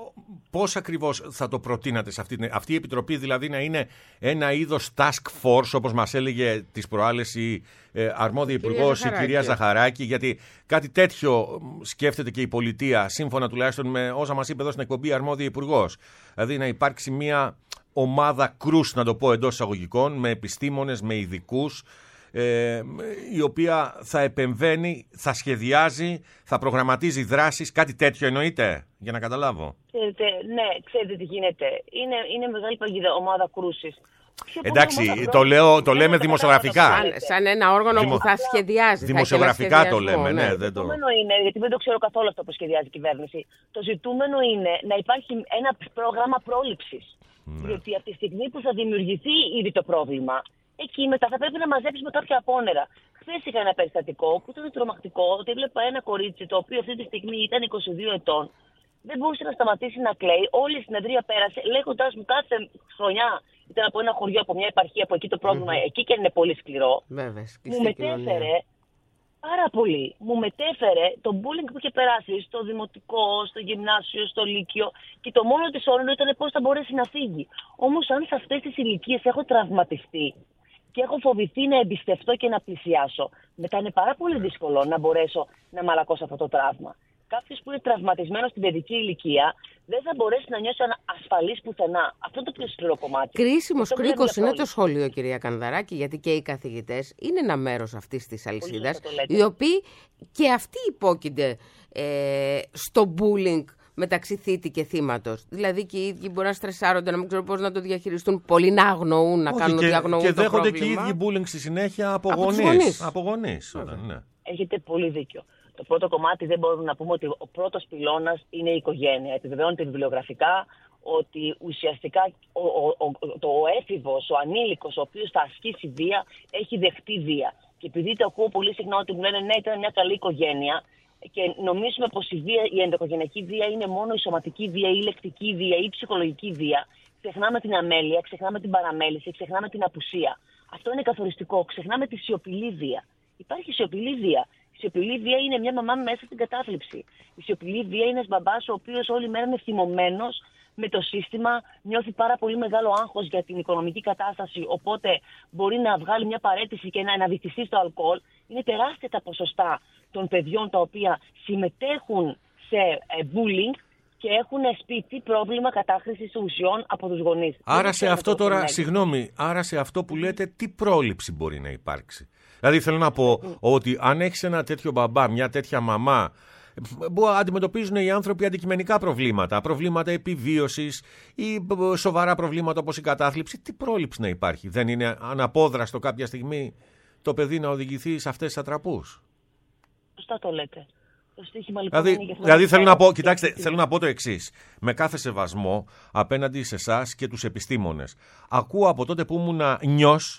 πώς ακριβώς θα το προτείνατε σε αυτή, αυτή η επιτροπή, δηλαδή να είναι ένα είδος task force, όπως μας έλεγε τις προάλλες η ε, αρμόδια υπουργός, η κυρία Ζαχαράκη, γιατί κάτι τέτοιο σκέφτεται και η πολιτεία, σύμφωνα τουλάχιστον με όσα μας είπε εδώ στην εκπομπή η αρμόδια υπουργός. Δηλαδή να υπάρξει μια ομάδα κρούς, να το πω εντός εισαγωγικών, με επιστήμονες, με ειδικούς, Ε, η οποία θα επεμβαίνει, θα σχεδιάζει, θα προγραμματίζει δράσεις, κάτι τέτοιο εννοείται, για να καταλάβω. Ξέρετε, ναι, ξέρετε τι γίνεται. Είναι, είναι μεγάλη παγίδα, ομάδα κρούσης. Εντάξει, το, λέω, το λέμε δημοσιογραφικά. Σαν, σαν ένα όργανο Δημο... που θα σχεδιάζει. Δημοσιογραφικά θα το λέμε, ναι. ναι. Δεν το ζητούμενο είναι, γιατί δεν το ξέρω καθόλου αυτό που σχεδιάζει η κυβέρνηση, το ζητούμενο είναι να υπάρχει ένα πρόγραμμα πρόληψης. Ναι. Διότι από τη στιγμή που θα δημιουργηθεί ήδη το πρόβλημα, εκεί μετά θα πρέπει να μαζέψουμε κάποια απόνερα. Χθες είχα ένα περιστατικό που ήταν τρομακτικό, ότι έβλεπα ένα κορίτσι το οποίο αυτή τη στιγμή ήταν είκοσι δύο ετών. Δεν μπορούσε να σταματήσει να κλαίει. Όλη η συνεδρία πέρασε λέγοντας μου κάθε χρονιά. Ήταν από ένα χωριό, από μια επαρχία, από εκεί το πρόβλημα, mm-hmm. εκεί και είναι πολύ σκληρό. Βέβαια, μου μετέφερε πάρα πολύ. Μου μετέφερε το bullying που είχε περάσει στο δημοτικό, στο γυμνάσιο, στο λύκειο και το μόνο της όρνο ήταν πώς θα μπορέσει να φύγει. Όμως, αν σε αυτές τις ηλικίες έχω τραυματιστεί και έχω φοβηθεί να εμπιστευτώ και να πλησιάσω, μετά είναι πάρα πολύ δύσκολο να μπορέσω να μαλακώσω αυτό το τραύμα. Κάποιος που είναι τραυματισμένος στην παιδική ηλικία δεν θα μπορέσει να νιώσει ασφαλής πουθενά. Αυτό είναι το πιο σκληρό κομμάτι. Κρίσιμος κρίκος είναι το σχολείο, κυρία Κανδαράκη, γιατί και οι καθηγητές είναι ένα μέρος αυτής της αλυσίδας, οι οποίοι και αυτοί υπόκεινται ε, στο bullying μεταξύ θήτη και θύματος. Δηλαδή και οι ίδιοι μπορεί να στρεσάρονται, να μην ξέρουν πώς να το διαχειριστούν, πολλοί να αγνοούν, να Όχι, κάνουν και, ότι αγνοούν και το πρόβλημα. Και δέχονται και οι ίδιοι bullying στη συνέχεια από, από γονείς. Από γονείς. Ναι. Έχετε πολύ δίκιο. Το πρώτο κομμάτι δεν μπορούμε να πούμε ότι ο πρώτος πυλώνας είναι η οικογένεια. Επιβεβαιώνεται βιβλιογραφικά ότι ουσιαστικά ο, ο, ο, το, ο έφηβος, ο ανήλικος, ο οποίος θα ασκήσει βία, έχει δεχτεί βία. Και επειδή το ακούω πολύ συχνά ότι μου λένε ναι, ήταν μια καλή οικογένεια και νομίζουμε πως η, βία, η ενδοοικογενειακή βία είναι μόνο η σωματική βία, η λεκτική βία ή η ψυχολογική βία, ξεχνάμε την αμέλεια, ξεχνάμε την παραμέληση, ξεχνάμε την απουσία. Αυτό είναι καθοριστικό. Ξεχνάμε τη σιωπηλή βία. Υπάρχει σιωπηλή βία. Η σιωπηλή βία είναι μια μαμά μέσα στην κατάθλιψη. Η σιωπηλή βία είναι ένας μπαμπάς ο οποίος όλη μέρα είναι θυμωμένος με το σύστημα, νιώθει πάρα πολύ μεγάλο άγχος για την οικονομική κατάσταση, οπότε μπορεί να βγάλει μια παραίτηση και να αναβυθιστεί στο αλκοόλ. Είναι τεράστια τα ποσοστά των παιδιών τα οποία συμμετέχουν σε bullying και έχουν σπίτι πρόβλημα κατάχρησης ουσιών από τους γονείς. Άρα σε αυτό τώρα, συγγνώμη, άρα σε αυτό που λέτε, τι πρόληψη μπορεί να υπάρξει? Δηλαδή θέλω να πω ότι αν έχεις ένα τέτοιο μπαμπά, μια τέτοια μαμά, που αντιμετωπίζουν οι άνθρωποι αντικειμενικά προβλήματα, προβλήματα επιβίωσης ή σοβαρά προβλήματα όπως η κατάθλιψη, τι πρόληψη να υπάρχει? Δεν είναι αναπόδραστο κάποια στιγμή το παιδί να οδηγηθεί σε αυτές τις ατραπούς? Σωστά το λέτε. Το στοίχημα, λοιπόν, δηλαδή, είναι δηλαδή θέλω να πω, κοιτάξτε, θέλω να πω το εξής. Με κάθε σεβασμό απέναντι σε εσάς και τους επιστήμονες, ακούω από τότε που ήμουν νιός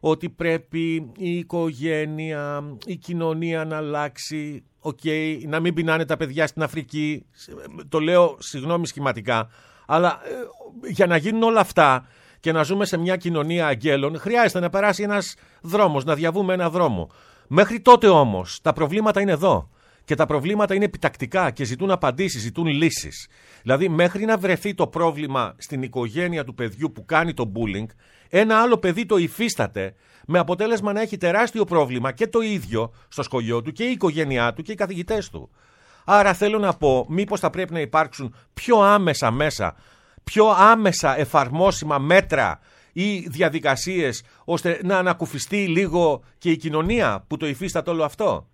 ότι πρέπει η οικογένεια, η κοινωνία να αλλάξει, okay, να μην πεινάνε τα παιδιά στην Αφρική, το λέω συγγνώμη σχηματικά, αλλά ε, για να γίνουν όλα αυτά και να ζούμε σε μια κοινωνία αγγέλων, χρειάζεται να περάσει ένας δρόμος, να διαβούμε ένα δρόμο. Μέχρι τότε όμως τα προβλήματα είναι εδώ. Και τα προβλήματα είναι επιτακτικά και ζητούν απαντήσεις, ζητούν λύσεις. Δηλαδή, μέχρι να βρεθεί το πρόβλημα στην οικογένεια του παιδιού που κάνει το bullying, ένα άλλο παιδί το υφίσταται, με αποτέλεσμα να έχει τεράστιο πρόβλημα και το ίδιο στο σχολείο του και η οικογένειά του και οι καθηγητές του. Άρα θέλω να πω, μήπως θα πρέπει να υπάρξουν πιο άμεσα μέσα, πιο άμεσα εφαρμόσιμα μέτρα ή διαδικασίες, ώστε να ανακουφιστεί λίγο και η κοινωνία που το υφίσταται όλο αυτό.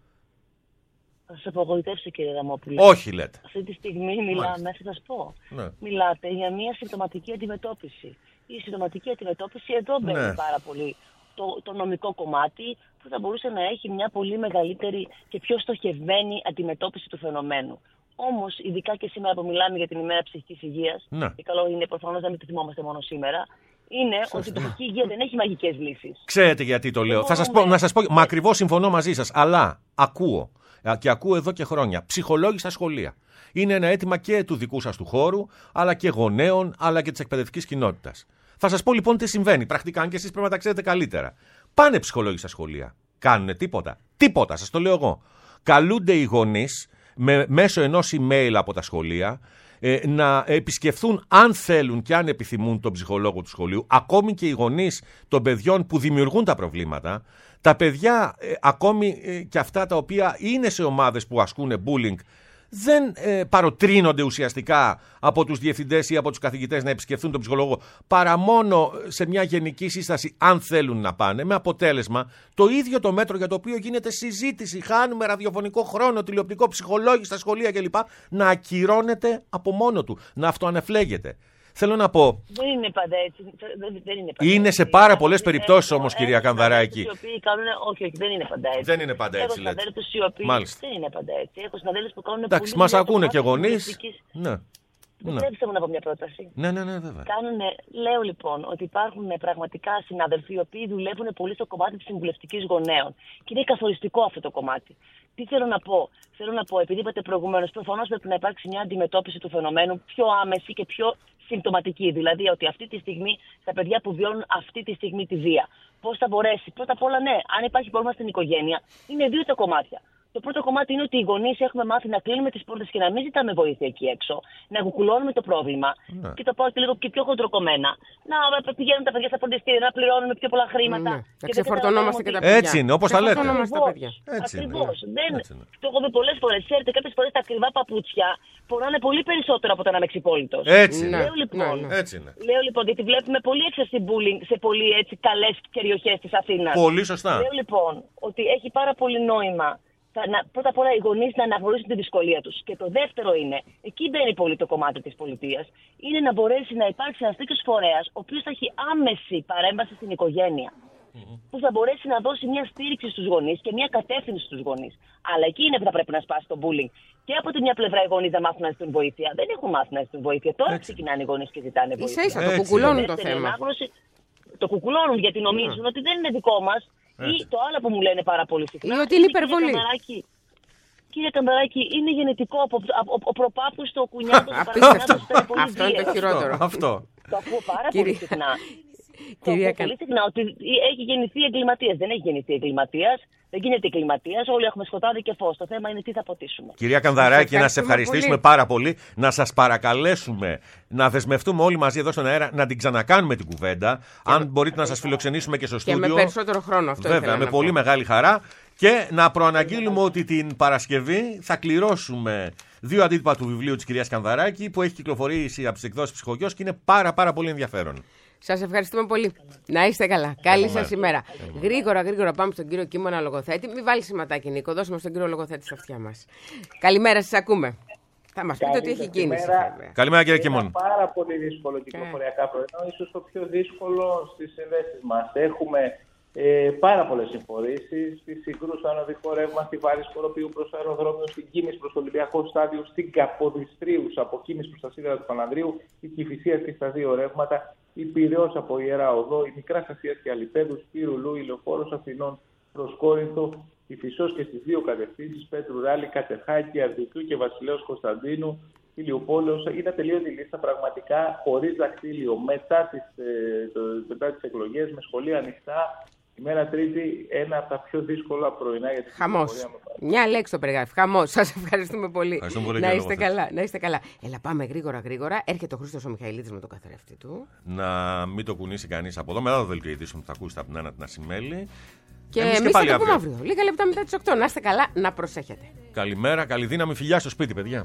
Θα σας απογοητεύσω, κύριε Δαμόπουλε. Όχι, λέτε. Αυτή τη στιγμή μιλάμε, θα σας πω. Ναι. Μιλάτε για μια συμπτωματική αντιμετώπιση. Η συμπτωματική αντιμετώπιση εδώ μπαίνει ναι. πάρα πολύ το, το νομικό κομμάτι, που θα μπορούσε να έχει μια πολύ μεγαλύτερη και πιο στοχευμένη αντιμετώπιση του φαινομένου. Όμως, ειδικά και σήμερα που μιλάμε για την ημέρα ψυχικής υγείας, ναι. και καλό είναι προφανώς να μην το θυμόμαστε μόνο σήμερα, είναι Σωστά. ότι η ψυχική υγεία δεν έχει μαγικές λύσεις. Ξέρετε γιατί το λέω. Θα σας πω, να σας πω, μα ακριβώς συμφωνώ μαζί σας, αλλά ακούω. Και ακούω εδώ και χρόνια. Ψυχολόγοι στα σχολεία. Είναι ένα αίτημα και του δικού σας του χώρου, αλλά και γονέων, αλλά και της εκπαιδευτικής κοινότητας. Θα σας πω λοιπόν τι συμβαίνει. Πρακτικά, αν και εσείς πρέπει να τα ξέρετε καλύτερα. Πάνε ψυχολόγοι στα σχολεία. Κάνουνε τίποτα. Τίποτα, σας το λέω εγώ. Καλούνται οι γονείς με, μέσω ενός email από τα σχολεία ε, να επισκεφθούν, αν θέλουν και αν επιθυμούν, τον ψυχολόγο του σχολείου, ακόμη και οι γονείς των παιδιών που δημιουργούν τα προβλήματα. Τα παιδιά, ε, ακόμη ε, και αυτά τα οποία είναι σε ομάδες που ασκούν bullying, δεν ε, παροτρύνονται ουσιαστικά από τους διευθυντές ή από τους καθηγητές να επισκεφθούν τον ψυχολόγο, παρά μόνο σε μια γενική σύσταση, αν θέλουν να πάνε, με αποτέλεσμα το ίδιο το μέτρο για το οποίο γίνεται συζήτηση, χάνουμε ραδιοφωνικό χρόνο, τηλεοπτικό, ψυχολόγοι στα σχολεία κλπ, να ακυρώνεται από μόνο του, να αυτοανεφλέγεται. Θέλω να πω. Δεν είναι πάντα έτσι. Δεν, δεν είναι, πάντα είναι έτσι. σε πάρα πολλές περιπτώσεις όμως, κυρία Κανδαράκη. Οι οποίοι κάνουν. Όχι, όχι, δεν είναι πάντα έτσι. Δεν είναι πάντα έτσι, λέτε. Μάλιστα. Δεν είναι πάντα έτσι. Έχω συναδέλφους που κάνουν. Εντάξει, μας ακούνε και γονείς. Ναι. Επιτρέψτε μου να πω μια πρόταση. Ναι, ναι, ναι, βέβαια. Κάνουνε, λέω λοιπόν ότι υπάρχουν πραγματικά συνάδελφοι οι οποίοι δουλεύουν πολύ στο κομμάτι της συμβουλευτικής γονέων. Και είναι καθοριστικό αυτό το κομμάτι. Τι θέλω να πω. Θέλω να πω, επειδή είπατε προηγουμένως, προφανώς πρέπει να υπάρξει μια αντιμετώπιση του φαινομένου πιο άμεση και πιο συμπτωματική. Δηλαδή ότι αυτή τη στιγμή, στα παιδιά που βιώνουν αυτή τη στιγμή τη βία, πώς θα μπορέσει. Πρώτα απ' όλα, ναι, αν υπάρχει πρόβλημα στην οικογένεια, είναι δύο τα κομμάτια. Το πρώτο κομμάτι είναι ότι οι γονείς έχουμε μάθει να κλείνουμε τις πόρτες και να μην ζητάμε βοήθεια εκεί έξω, να κουκουλώνουμε το πρόβλημα. Ναι. Και το πάω και λίγο και πιο χοντροκομμένα. Να πηγαίνουν τα παιδιά στα φροντιστήρια, να πληρώνουμε πιο πολλά χρήματα. Ναι. Να ξεφορτωνόμαστε και τα παιδιά. Έτσι είναι, όπως τα λέτε. Ακριβώς. Δεν... Το έχω δει πολλές φορές. Ξέρετε, κάποιες φορές τα ακριβά παπούτσια πονάνε πολύ περισσότερο από το να είμαι εξυπόλυτος. Έτσι είναι. Λέω λοιπόν, ναι, ναι. Έτσι είναι. Λέω λοιπόν, γιατί βλέπουμε πολύ έξαρση bullying σε πολύ έτσι καλές περιοχές της Αθήνας. Πολύ σωστά. Λέω λοιπόν ότι έχει πάρα πολύ νόημα. Να, πρώτα απ' όλα οι γονείς να αναγνωρίσουν τη δυσκολία τους. Και το δεύτερο είναι, εκεί μπαίνει πολύ το κομμάτι της πολιτείας, είναι να μπορέσει να υπάρξει ένας τέτοιος φορέας, ο οποίος θα έχει άμεση παρέμβαση στην οικογένεια. Mm-hmm. Που θα μπορέσει να δώσει μια στήριξη στους γονείς και μια κατεύθυνση στους γονείς. Αλλά εκεί είναι που θα πρέπει να σπάσει το bullying. Και από τη μια πλευρά οι γονείς δεν μάθουν να ζητούν βοήθεια. Δεν έχουν μάθει να ζητούν βοήθεια. Τώρα Έτσι. ξεκινάνε οι γονείς και ζητάνε βοήθεια. Ίσα-ίσα το κουκουλώνουν το θέμα. Ανάγνωση, το κουκουλώνουν γιατί νομίζουν mm. ότι δεν είναι δικό μας. Ή το άλλο που μου λένε πάρα πολύ συχνά. Ή ότι είναι υπερβολή. Κύριε Καμπαράκη, είναι γενετικό από ο προπάπους στο κουνιάδο του Απίστευτο. Αυτό είναι το χειρότερο. Αυτό. Το ακούω πάρα πολύ συχνά. Κυρία Πολύ συχνά ότι έχει γεννηθεί εγκληματίας. Δεν έχει γεννηθεί εγκληματίας. Δεν γίνεται εγκληματίας. Όλοι έχουμε σκοτάδι και φως. Το θέμα είναι τι θα ποτίσουμε. Κυρία Κανδαράκη, να σε ευχαριστήσουμε πολύ. πάρα πολύ. Να σας παρακαλέσουμε να δεσμευτούμε όλοι μαζί εδώ στον αέρα να την ξανακάνουμε την κουβέντα. Και Αν με... μπορείτε να σας φιλοξενήσουμε και στο στούντιο. Και με περισσότερο χρόνο αυτό. Βέβαια, με πολύ μεγάλη χαρά. Και να προαναγγείλουμε ότι την Παρασκευή θα κληρώσουμε δύο αντίτυπα του βιβλίου της κυρίας Κανδαράκη που έχει κυκλοφορήσει από τις εκδόσεις Ψυχογιός και είναι πάρα πάρα πολύ ενδιαφέρον. Σας ευχαριστούμε πολύ. Να είστε καλά. Καλή σας ημέρα. Γρήγορα, γρήγορα πάμε στον κύριο Κίμωνα λογοθέτη. Μην βάλει σηματάκι, Νίκο. Δώσουμε στον κύριο λογοθέτη στα αυτιά μας. Καλημέρα, σας ακούμε. Θα μας πείτε ότι έχει κίνηση. Καλημέρα, κύριε Κίμωνα. Είναι πάρα πολύ δύσκολο κυκλοφοριακά πρωινό, ίσως το πιο δύσκολο στις συνδέσεις μας. Έχουμε ε, πάρα πολλές συμφορήσεις, στη Συγκρού στο ανωδικό ρεύμα, στη Βάρη Σκοροπίου προς το αεροδρόμιο, στην Κίνηση προς το Ολυμπιακό Στάδιο, στην Καποδιστρίου από Κίνηση προς τα σίδερα του Πανανδρίου, η Κηφισία και στα δύο ρεύματα, η Πειραιώς από Ιερά Οδό, η Μικράς Ασίας και Αλιπέδους, Κύρου Λού, η Λεωφόρος Αθηνών προς Κόρινθο, η Φυσός και στις δύο κατευθύνσεις, Πέτρου Ράλη, Κατεχάκη, Αρδικιού και Βασιλέως Κωνσταντίνου, Ηλιουπόλεως. Είναι ατελείωτη λίστα πραγματικά, χωρίς δακτύλιο, μετά τις, ε, το, μετά τις εκλογές, με σχολεία ανοιχτά. Η μέρα Τρίτη, ένα από τα πιο δύσκολα πρωινά για την Χαμός. Μια λέξη το περιγράφει. Χαμός. Σας ευχαριστούμε πολύ. Ευχαριστούμε πολύ να είστε καλά. Να είστε καλά. Έλα, πάμε γρήγορα γρήγορα. Έρχεται ο Χρήστος ο Μιχαηλίδης με το καθρέφτη του. Να μην το κουνήσει κανείς από εδώ. Μετά το δελτίο ειδήσεων που θα ακούσετε από την Άννα την Ασημέλη. Και εμείς θα το πούμε αύριο. Λίγα λεπτά μετά τις οκτώ. Να είστε καλά, να προσέχετε. Καλημέρα, καλή δύναμη. Φιλιά στο σπίτι, παιδιά.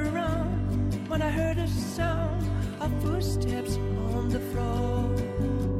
When I heard a sound of footsteps on the floor.